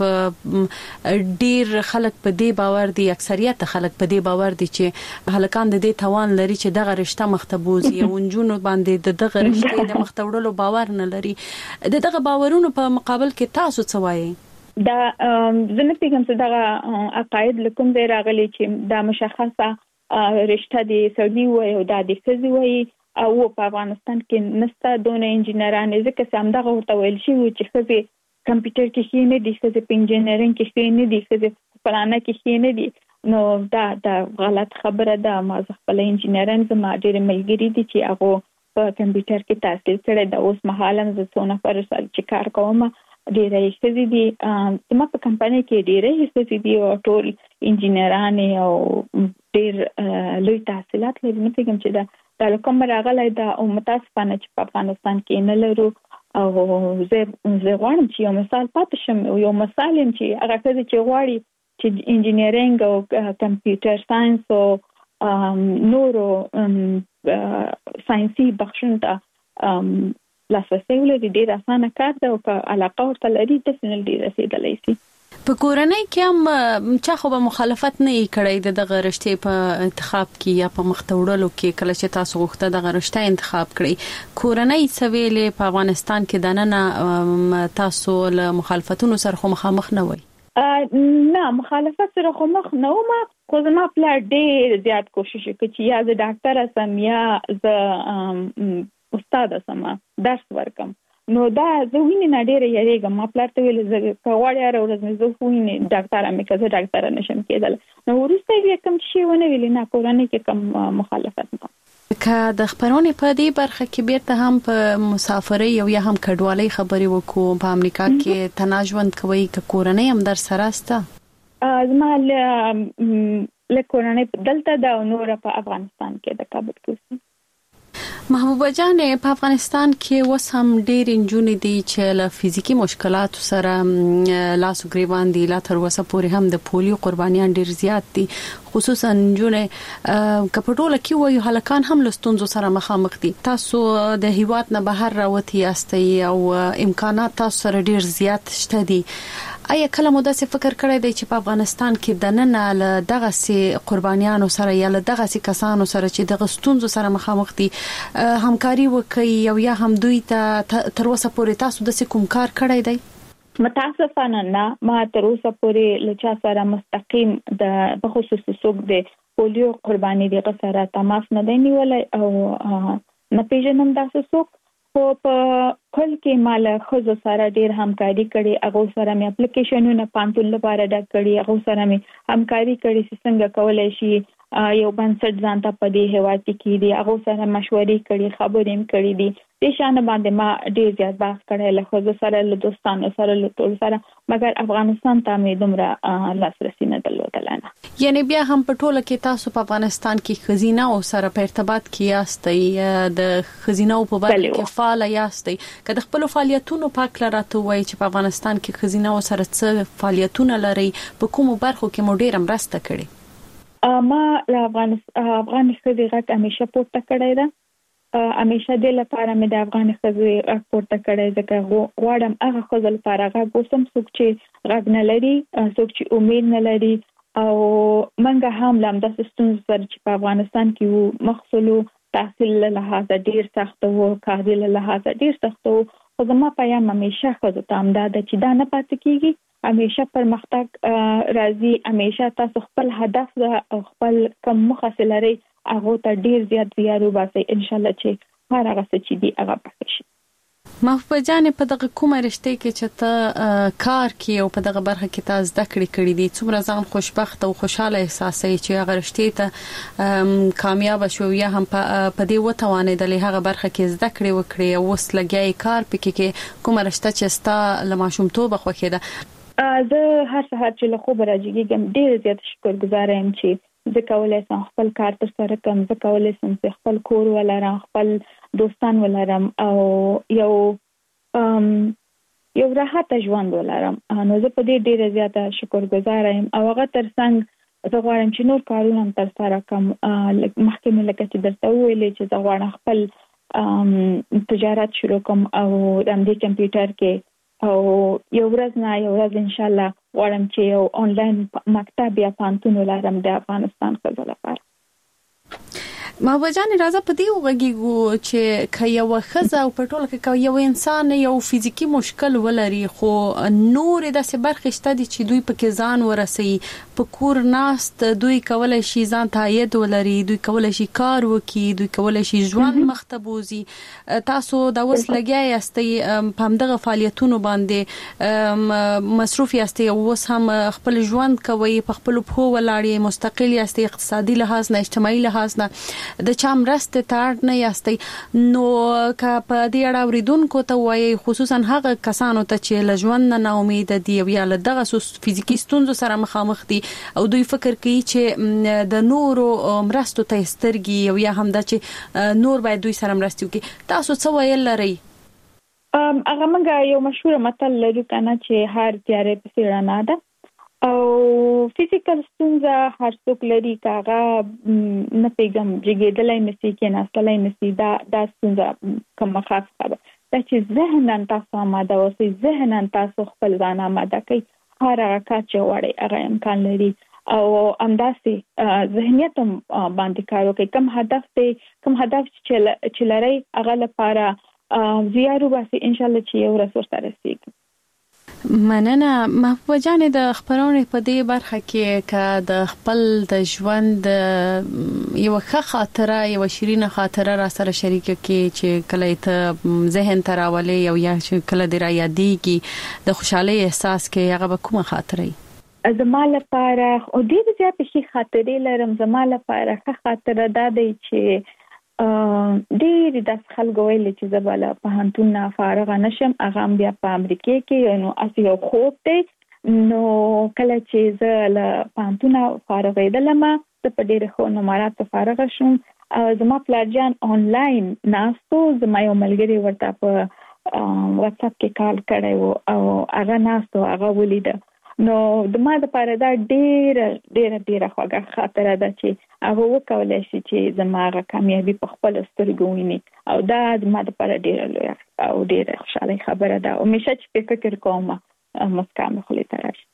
ډیر خلک په دې باور دي اکثریت خلک په دې باور دي چې هلکان د دې توان لري چې دغه رشته مختبوزي او جنونو باندې دغه رشته د مختوړلو باور نه لري دغه باورونو په مقابل کې تاسو څه وایي
دا زنه پیغام څه دغه عقاید لکم دی راغلي چې دا مشخصه رشته دی سعودي وای او د خزي وای او په افغانستان کې نستا دونه انجینران ځکه چې همدغه ورته ویل شي چې خزي کمپیوټر کې شي نه دي خزي په انجینرینګ کې شي نه دي خزي په پلانه کې شي نه دي نو دا غلط خبره ده ما خپل انجینران زما ډېر ملګری دي چې هغه په کمپیوټر کې تحصیل کړی د اوس مهال هم زه څونه پر سال چې کار کوم ډېرې ښځې دي زما په کمپنۍ کې ډېرې ښځې دي او ټول انجینران او ډېر لوی تحصیلات لري نو څنګه چې دا کوم راغلی دا او متاسفانه چې په افغانستان کې نه لرو او زه غواړم چې یو مثال پاتې شم یو مثال چې هغه څه چې غواړي چې انجینرینګ او کمپیوټر ساينس او نورو ساينسي بخشونه ته لاسرسي ولري ډیر اسانه کار ده او که علاقه ورته لري د فنل ډیر رسیدلی شي
په کورنۍ کې هم چا خو به مخالفت نه کړی دغه رشته په انتخاب کې یا په مختوړلو کې کله چې تاسو غوښته دغه رشته انتخاب کړی کورنۍ سویلې په افغانستان کې دننه تاسو له مخالفتونو سره مخامخ نه وای
نه مخالفت سره خو مخ نه ومه خو زما پلا ډېر زیات کوشش وکړ چې یا زه ډاکټر سم یا زه استاد سم درس ورکم نو دا زه وینې نه ډېر یریږم ما پلا ته ویل زه کواړی هر ورځ مې زه وینې ډاکټر مې کزه ډاکټر نشم کېدل نو ورسته یې کوم شی ونه ویل نه کورنۍ کې کوم مخالفت نه
که د خبرونې په دې برخه کې بیرته هم په مسافرۍ او یا هم کډوالۍ خبرې وکړو په امریکا کې تناژوند کوي که کورنۍ هم در سره سته
زما له کورنۍ دلته د نور په افغانستان کې د کابل کې
محبوبه جان په افغانستان کې اوس هم ډېر نجونې دي چې له فزیکی مشکلاتو سره لاس او ګریوان دي. لا تر اوسه پورې هم د پولیو قربانیان ډېر زیات دي، خصوصا نجونې کپټوله کې وایي هلکان هم له ستونزو سره مخامخ دي. تاسو د هیواد نه بهر راوتی یاستئ او امکانات تاسو سره ډېر زیات شته دي. آیا کله مو داسې فکر کړی دی چې په افغانستان کې د نن له دغه سي قربانیانو سره یا له دغه سي کسانو سره چې د ستونزو سره مخامخ دي همکاري وکړي، یا هم دوی ته تر اوسه پورې تاسو د کوم کار کړی دی؟
متاسفانه نه، ما تر اوسه پورې له چا سره مستقیم د بخصوص څوک د پولیو قرباني دغه سره تماس نه دی نیولای او نه پیژنم داسې څوک. خو په کل کې مال خزو سره ډیر همکاري کړي، هغه سره مې اپلیکیشنونه پانتول لپاره ډک کړي، هغه سره مې همکاري کړي چې څنګه کولای شي یو بنسټ ځان ته په دې هیواد کې دي، هغه سره مشورې کړي، خبرې هم کړي دي. د شان باندې ما ډیر زیات بحث کړی له خزو سره، له دوستانو سره، له ټول سره، مګر افغانستان ته مې دومره لاسرسي نه درلودل.
یعنی بیا هم په ټوله کې تاسو په افغانستان کې خزینه او سره په ارتباط کې یاستئ، د خزینه په برخه کې فعال یاستئ. که د خپل فعالیتونو پاک لراته وایي چې په افغانستان کې خزینه او سره څه فعالیتونه لري، په کومو برخو کې مو ډیر مرسته کړې؟
ما له افغان خزې غږ همیشه پورته کړی ده. همیشه د لپاره مې د افغان خزې غږ پورته کړی ځکه غواړم هغه خزې لپاره غږ وسم، څوک چې غږ نه لري، څوک چې امید نه لري. او منګه هم لم د ستونزو سره چې په افغانستان کې مخصلو تحصیل له لحاظ ډیر سخت وو، کاري له لحاظ ډیر سخت وو. خو زما پیغام همیشه خزو ته امداد چې دا نه پاتې کیږي، همیشه پرمختګ راځي، همیشه تاسو خپل هدف او خپل کوم مخه لري هغه ته ډیر زیات زیارو باسي، ان شاء الله چې هر هغه څه چې دی هغه پاتې شي.
محبوبه جان په دغه کومه رشته کې چې ته کار کوي او په دغه برخه کې تاسو زده کړې دي، څومره ځان خوشبخت او خوشاله احساسوي چې هغه رشته ته کامیاب شو یا هم په دې وتوانېدل هغه برخه کې زده کړې وکړي او وس لګي کار پکې کې کومه رشته چې ستا لماشومتوب خوښه ده؟
زه هر سهار چې له خوب راځم ډیر زیات شکرګزار یم چې زه کولای شم خپل کار تر سره کوم، زه کولای شم خپل کور ولرم، خپل دوستان ولرم او یو راحت ژوند ولرم. نو زه په دې ډیره زیاته شکرګزار یم او هغه ترڅنګ زه غواړم چې نور کارونه تر سره کوم. مخکې مې لکه چې درته ویلې چې زه غواړم خپل تجارت شروع کوم او د دې کمپیوټر کې او یو ورځ ان شاء الله غواړم چې یو آنلاین مکتب یا پانتون ولرم د افغانستان خزو لپاره.
محبوبه جان راځه په دې وګورئ چې که یو خزه او په ټوله کې یو انسان یو فزیکی مشکل ولري خو نور داسې برخې شته دي چې دوی پکې ځان ورسي، په کور ناست دوی کولای شي ځان ته عاید ولري، دوی کولای شي کار وکړي، دوی کولای شي ژوند مختبوزي. تاسو دا وس لګیا یاستئ په همدغه فعالیتونو باندې مصروف یاستئ او اوس هم خپل ژوند کوي، په خپل پخو ولاړی، مستقل یاستئ، اقتصادي لحاظ نه، اجتماعي لحاظ نه د چا مرسته ته اړ نه یاستئ. نو که په دې اړه اوریدونکو ته وایي، خصوصا هغه کسانو ته چې له ژوند نه امید دي یا له دغه فزیکی ستونزو سره مخامخ دي او دوی فکر کوي چې د نورو مرستو ته سترګي یا هم د چې نور باید دوی سره مرستي وکړي، تاسو څه ویل لري؟
هغه موږ یو مشهور متل لرو کنه چې هر تیارې په رڼا ده او فزیکل ستونزه هر څوک لري، کاغه نه پیغام جګېدلای نشي کې ناستلای نشي، دا ستونزه کومه خاصه ده چې ذهنن تاسو آماده اوسئ، ذهنن تاسو خپل ځان آماده کړئ، هر هغه کار چې وړي هغه امکان لري او همداسې ذهنیت باندې کار وکړئ. کوم هدف چې لري هغه لپاره زیارو باسي، ان شاء الله چې یو ورځ ورته رسیږي.
مننه محبوبه جان. د خبرونې په دې برخه کې که د خپل د ژوند یو ښه خاطره، یو شیرینه خاطره را سره شریک کړي چې کله ته ذهن ته راولي او یا چې کله دې را یادېږي د خوشحالۍ احساس کې، هغه به کومه خاطره وي؟
زما لپاره او ډېر زیات ښې خاطرې لرم. زما لپاره ښه خاطره دا دی چې ډېر د خلکو ویل چې زباله په هنتون فارغ نشم، هغه بیا په امریکا کې نو اسی یو خوب دی نو کله چې زه له پانتونه فارغېدلم زه په ډېر ښه نمراتو فارغه شوم او زما پلارجان آنلاین ناستو. زما یو ملګری ورته په واتس اپ کې کال کړی و او هغه ناستو، هغه ولیده. نو د ما لپاره دا ډېره خوږه خاطره ده چې هغه وکولای شي چې زما هغه کامیابي په خپل سترګو ویني او دا د ما لپاره ډېره لویه او ډېره خوشاله خبره ده. همیشه چې فکر کوم مسکا مې خولې ته راشي.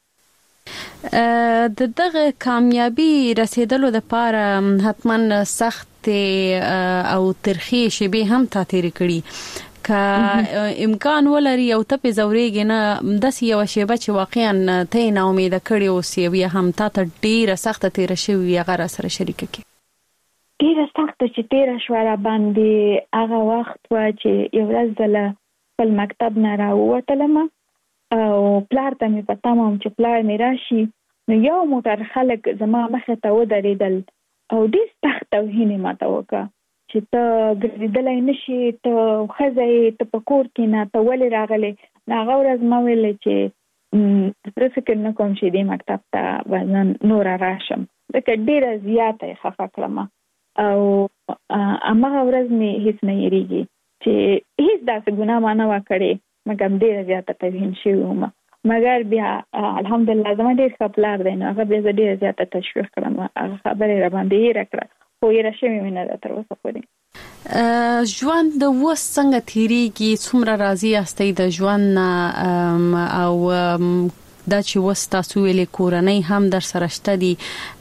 د دغه کامیابی رسیدلو لپاره حتما سخت او ترخی شیبې هم تا تیر کړي. که امکان ولري او ته په زورېږي نه داسې یو شیبه چې واقعا ته نه امید کړې اوسې بیا هم تا ته ډیره سخته تیر شوی هغه را سره شریک کړي؟
ډیره سخته چې تیر شو را باندې هغه وخت و چې یو ورځ له خپل مکتب نه راووتلم او پلار ته مې پته وم چې پلار مې راشي. نو یو موټر خلک زما مخې ته ودرېدل او ډېر سخت توهین یې ماته وکړه چې ته ګرځېدلی نه شې، ته ښځه یې، ته په کور کې نه، ته ولې راغلې؟ نو هغه ورځ ما ویلې چې زه فکر نه کوم چې دې مکتب ته به نوره راشم، ځکه ډېره زیاته یې خفه کړم او هماغه ورځ مې هېڅ نه هېرېږي چې هېڅ داسې ګناه ما نه وه کړې مګر ډېره زیاته توهین شوې وم. مګر بیا الحمدلله زما ډېر ښه پلار دی، نو هغه بیا زه ډېره زیاته تشویق کړم، هغه خبرې را باندې هېره کړه، خو هېره شوې مې نه ده تر اوسه پورې.
ژوند اوس څنګه تېرېږي؟ څومره راضي یاستئ د ژوند نه او دا چې اوس تاسو ویلې کورنۍ هم در سره شته دي،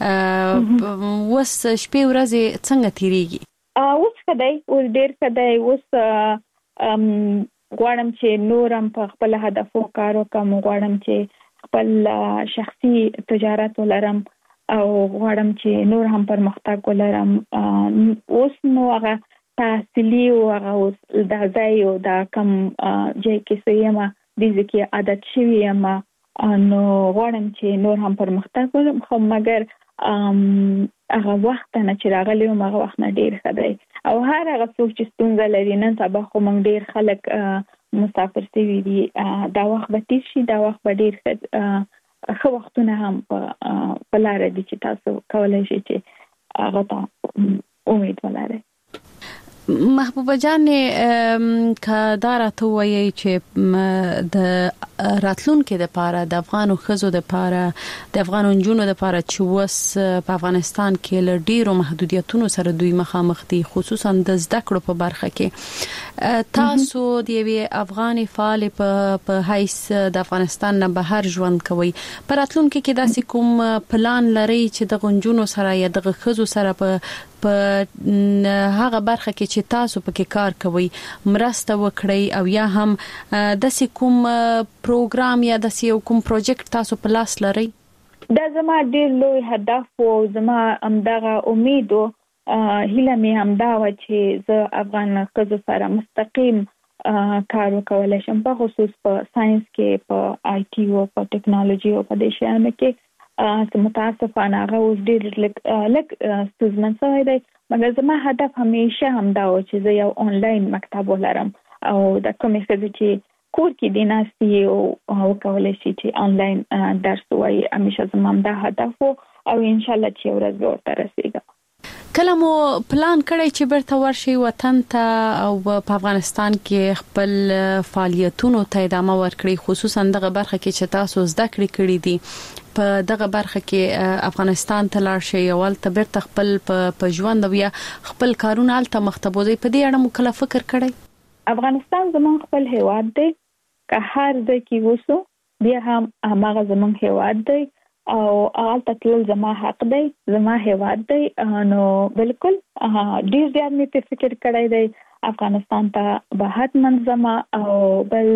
اوس شپې ورځې څنګه تېرېږي؟
اوس ښه دی، اوس ډېر ښه دی. اوس غواړم چې نورم په خپل هدفو کار وکړم، غواړم چې خپل شخصي تجارت ولرم او غواړم چې نور هم پرمختګ ولرم. اوس نو هغه تحصیلي او هغه اوس دا ځای او دا کم ځای کې سیمه د ځکه عادت شوی یم، نو غواړم چې نور هم پرمختګ وکړم، خو مګر هغه وخت نه چې راغلی وم هغه وخت نه ډېر ښه دی او هر هغه څوک چې ستونزه لري نن سبا خو موږ ډېر خلک مسافر شوي دي، دا وخت به تېر شي، دا وخت به ډېر ښه وختونه هم په لاره دي چې تاسو کولی شئ چې هغه ته امید ولرئ.
محبوبه جان که دا راته وایي چې د راتلونکي لپاره د افغانو ښځو لپاره د افغانو نجونو لپاره چې اوس په افغانستان کې له ډیرو محدودیتونو سره دوی مخامخ دي، خصوصا د زده کړو په برخه کې، تاسو د یوې افغاني فعال په حیث د افغانستان نه بهر ژوند کوي، په راتلونکي کې داسې کوم پلان لري چې د نجونو سره یا د ښځو سره په هغه برخه کې چې تاسو پکې کار کوي مرسته وکړئ او یا هم داسې کوم پروګرام یا داسې کوم پروجیکټ تاسو په لاس لرئ؟
دا زما ډېر لوی هدف او زما همدغه امید او هیله مې همدا وه چې زه افغان ښځو سره مستقیم کار وکولی شم، په خصوص په ساينس کې، په آی ټي او په ټیکنالوژي او په دې شیانو کې. متاسفانه هغه اوس ډېر لږ ستونزمن شوی دی، مګر زما هدف همیشه همدا و چې زه یو آنلاین مکتب ولرم او د کومې ښځې چې کور کې دي ناستې او وکولی شي چې آنلاین درس ووایي، همیشه زما همدا هدف و او انشاءالله چې یو ورځ به ورته رسېږم.
کله مو پلان کړی چې بیرته ورشئ وطن ته او په افغانستان کې خپل فعالیتونو ته ادامه ورکړئ، خصوصا دغه برخه کې چې تاسو زده کړې کړې دي، په دغه برخه کې افغانستان ته لاړ شئ او هلته بیرته خپل په ژوند او یا خپل کارونه هلته مخته بوځئ، په دې اړه مو کله فکر کړی؟
افغانستان زموږ خپل هیواد دی، که هر ځای کې اوسو بیا هم هماغه زموږ هیواد دی او هلته تلل زما حق دی، زما هیواد دی. نو بالکل ډېر زیات مې په فکر کړی دی افغانستان ته به حتما ځم او بل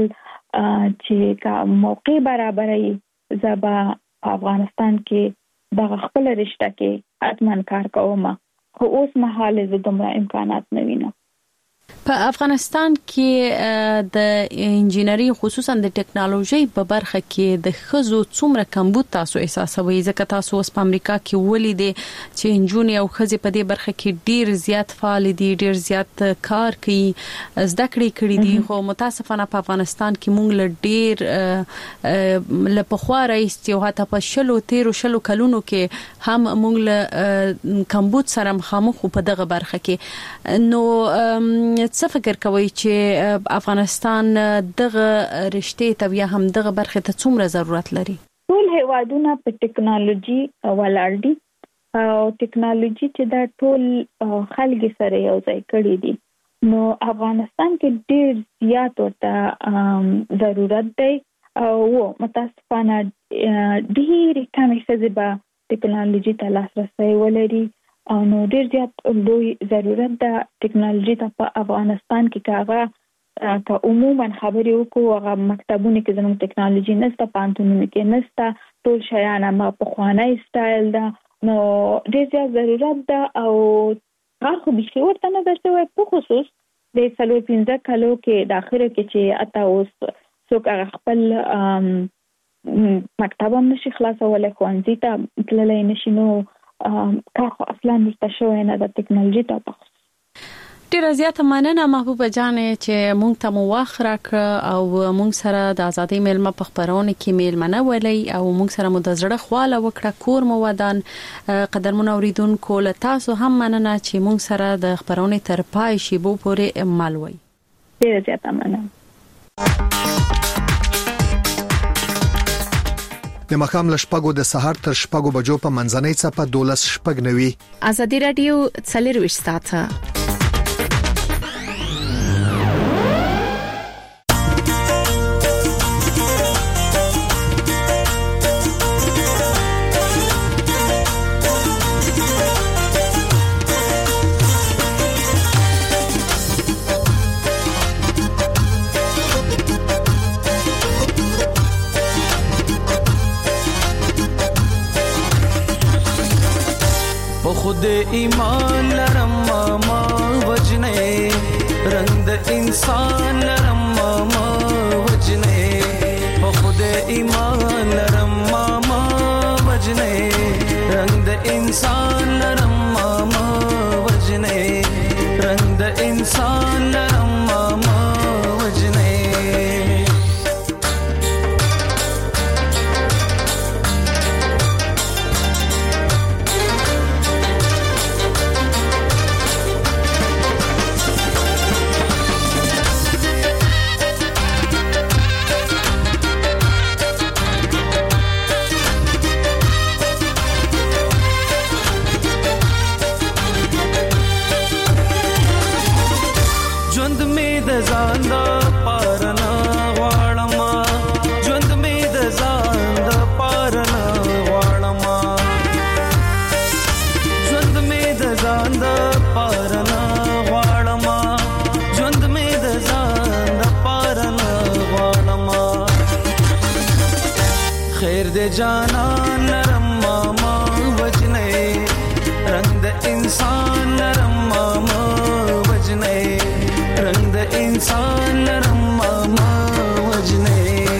چې که موقع برابروي زه به په افغانستان کې دغه خپل رشته کې حتما کار کوم، خو اوس مهال زه دومره امکانات نه وینم.
په افغانستان کې د انجینری خصوصا د ټکنالوژي په برخه کې د خزو څومره کمبود تاسو احساسوي؟ ځکه تاسو اوس په امریکا کې ولیدې چې انجونی او خزي په دې برخه کې ډیر زیات فعال دي، ډیر زیات کار کوي، زده کړې کړې دي، خو متاسفانه په افغانستان کې موږ له ډیر لپخوا راځي او حتی په شلو کلونو کې هم موږ له کمبود سره مخامخ په دغه برخه کې. نو څه فکر کوي چې افغانستان دغه رشتې ته یا هم دغه برخه ته څومره ضرورت لري؟
ټول هیوادونه په ټکنالوژي ولاړ دي او ټکنالوژي چې دا ټول خلک سره یو ځای کړي دي، نو افغانستان کې ډیر زیات ورته ضرورت دی او متاسفانه ډیر کمې ښځې به ټکنالوژي ته لاسرسي ولري او نو ډیر زیات لوی ضرورت ده ټکنالوژي ته په افغانستان کې که عموما خبرې وکړو هغه مکتبونه کې زموږ ټکنالوژي نشته، پانتونونه کې نشته، ټول شیان ما په خوانی سټایل ده، نو ډیر زیات ضرورت ده او هغه خو به ورته نه درته په خصوص د 15 کالو کې د اخره کې چې اته اوس څوک هغه خپل مکتب هم نشي خلاصولای، ښوونځي ته تللی نشي، نو کار خو اصلا نشته شوی نه د ټکنالوژي ته.
ډیر زیاته مننه محبوبه جان چې مونږ ته مو وخت راکړ او مونږ سره د ازادۍ میلمه په خبرونه کې میلمنه ولې او مونږ سره مو د زړه خواله وکړه، کور مو ودان. قدرمن اوریدونکو له تاسو هم مننه چې مونږ سره د خبرونه تر پای شیبو پورې مل وي.
ډیر زیاته مننه.
د مخام لشپګو د سحر تر شپګو بجو په منځنۍ چپه 12:09
ازادي رادیو 24 ساعته.
خود ایمان لرم ماما وجنه رنگ د انسان لرم ماما وجنه خود ایمان لرم ماما وجنه رنگ د انسان لرم ماما وجنه رنگ د انسان لرم ماما وجنه جانان لرم ماما وجنه رنگ د انسان لرم ماما وجنه رنگ د انسان لرم ماما وجنه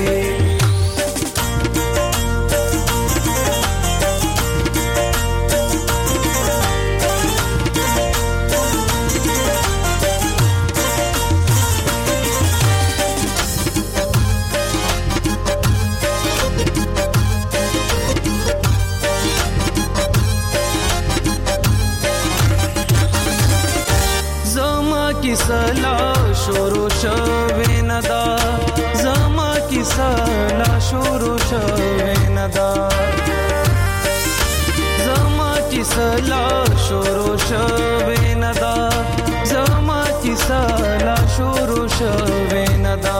किसला शोरो शवेनदा जमा किसला शोरो शवेनदा जमा किसला शोरो शवेनदा जमा किसला शोरो शवेनदा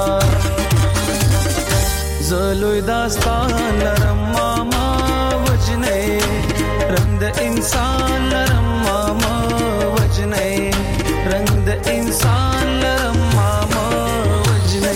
जलोय दास्तान लरम मामा वजने रंग इंसान लरम मामा वजने रंग द इंसान लरम मामा वजने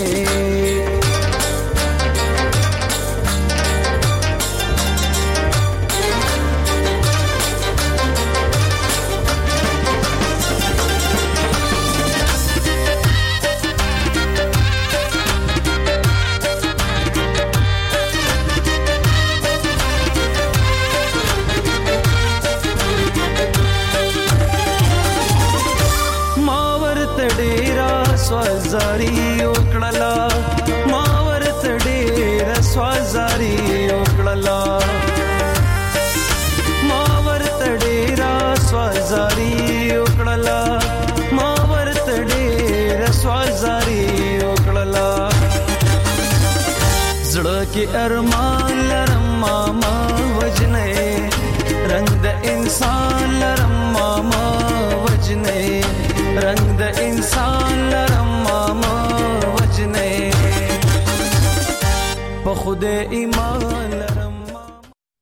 ये अरमान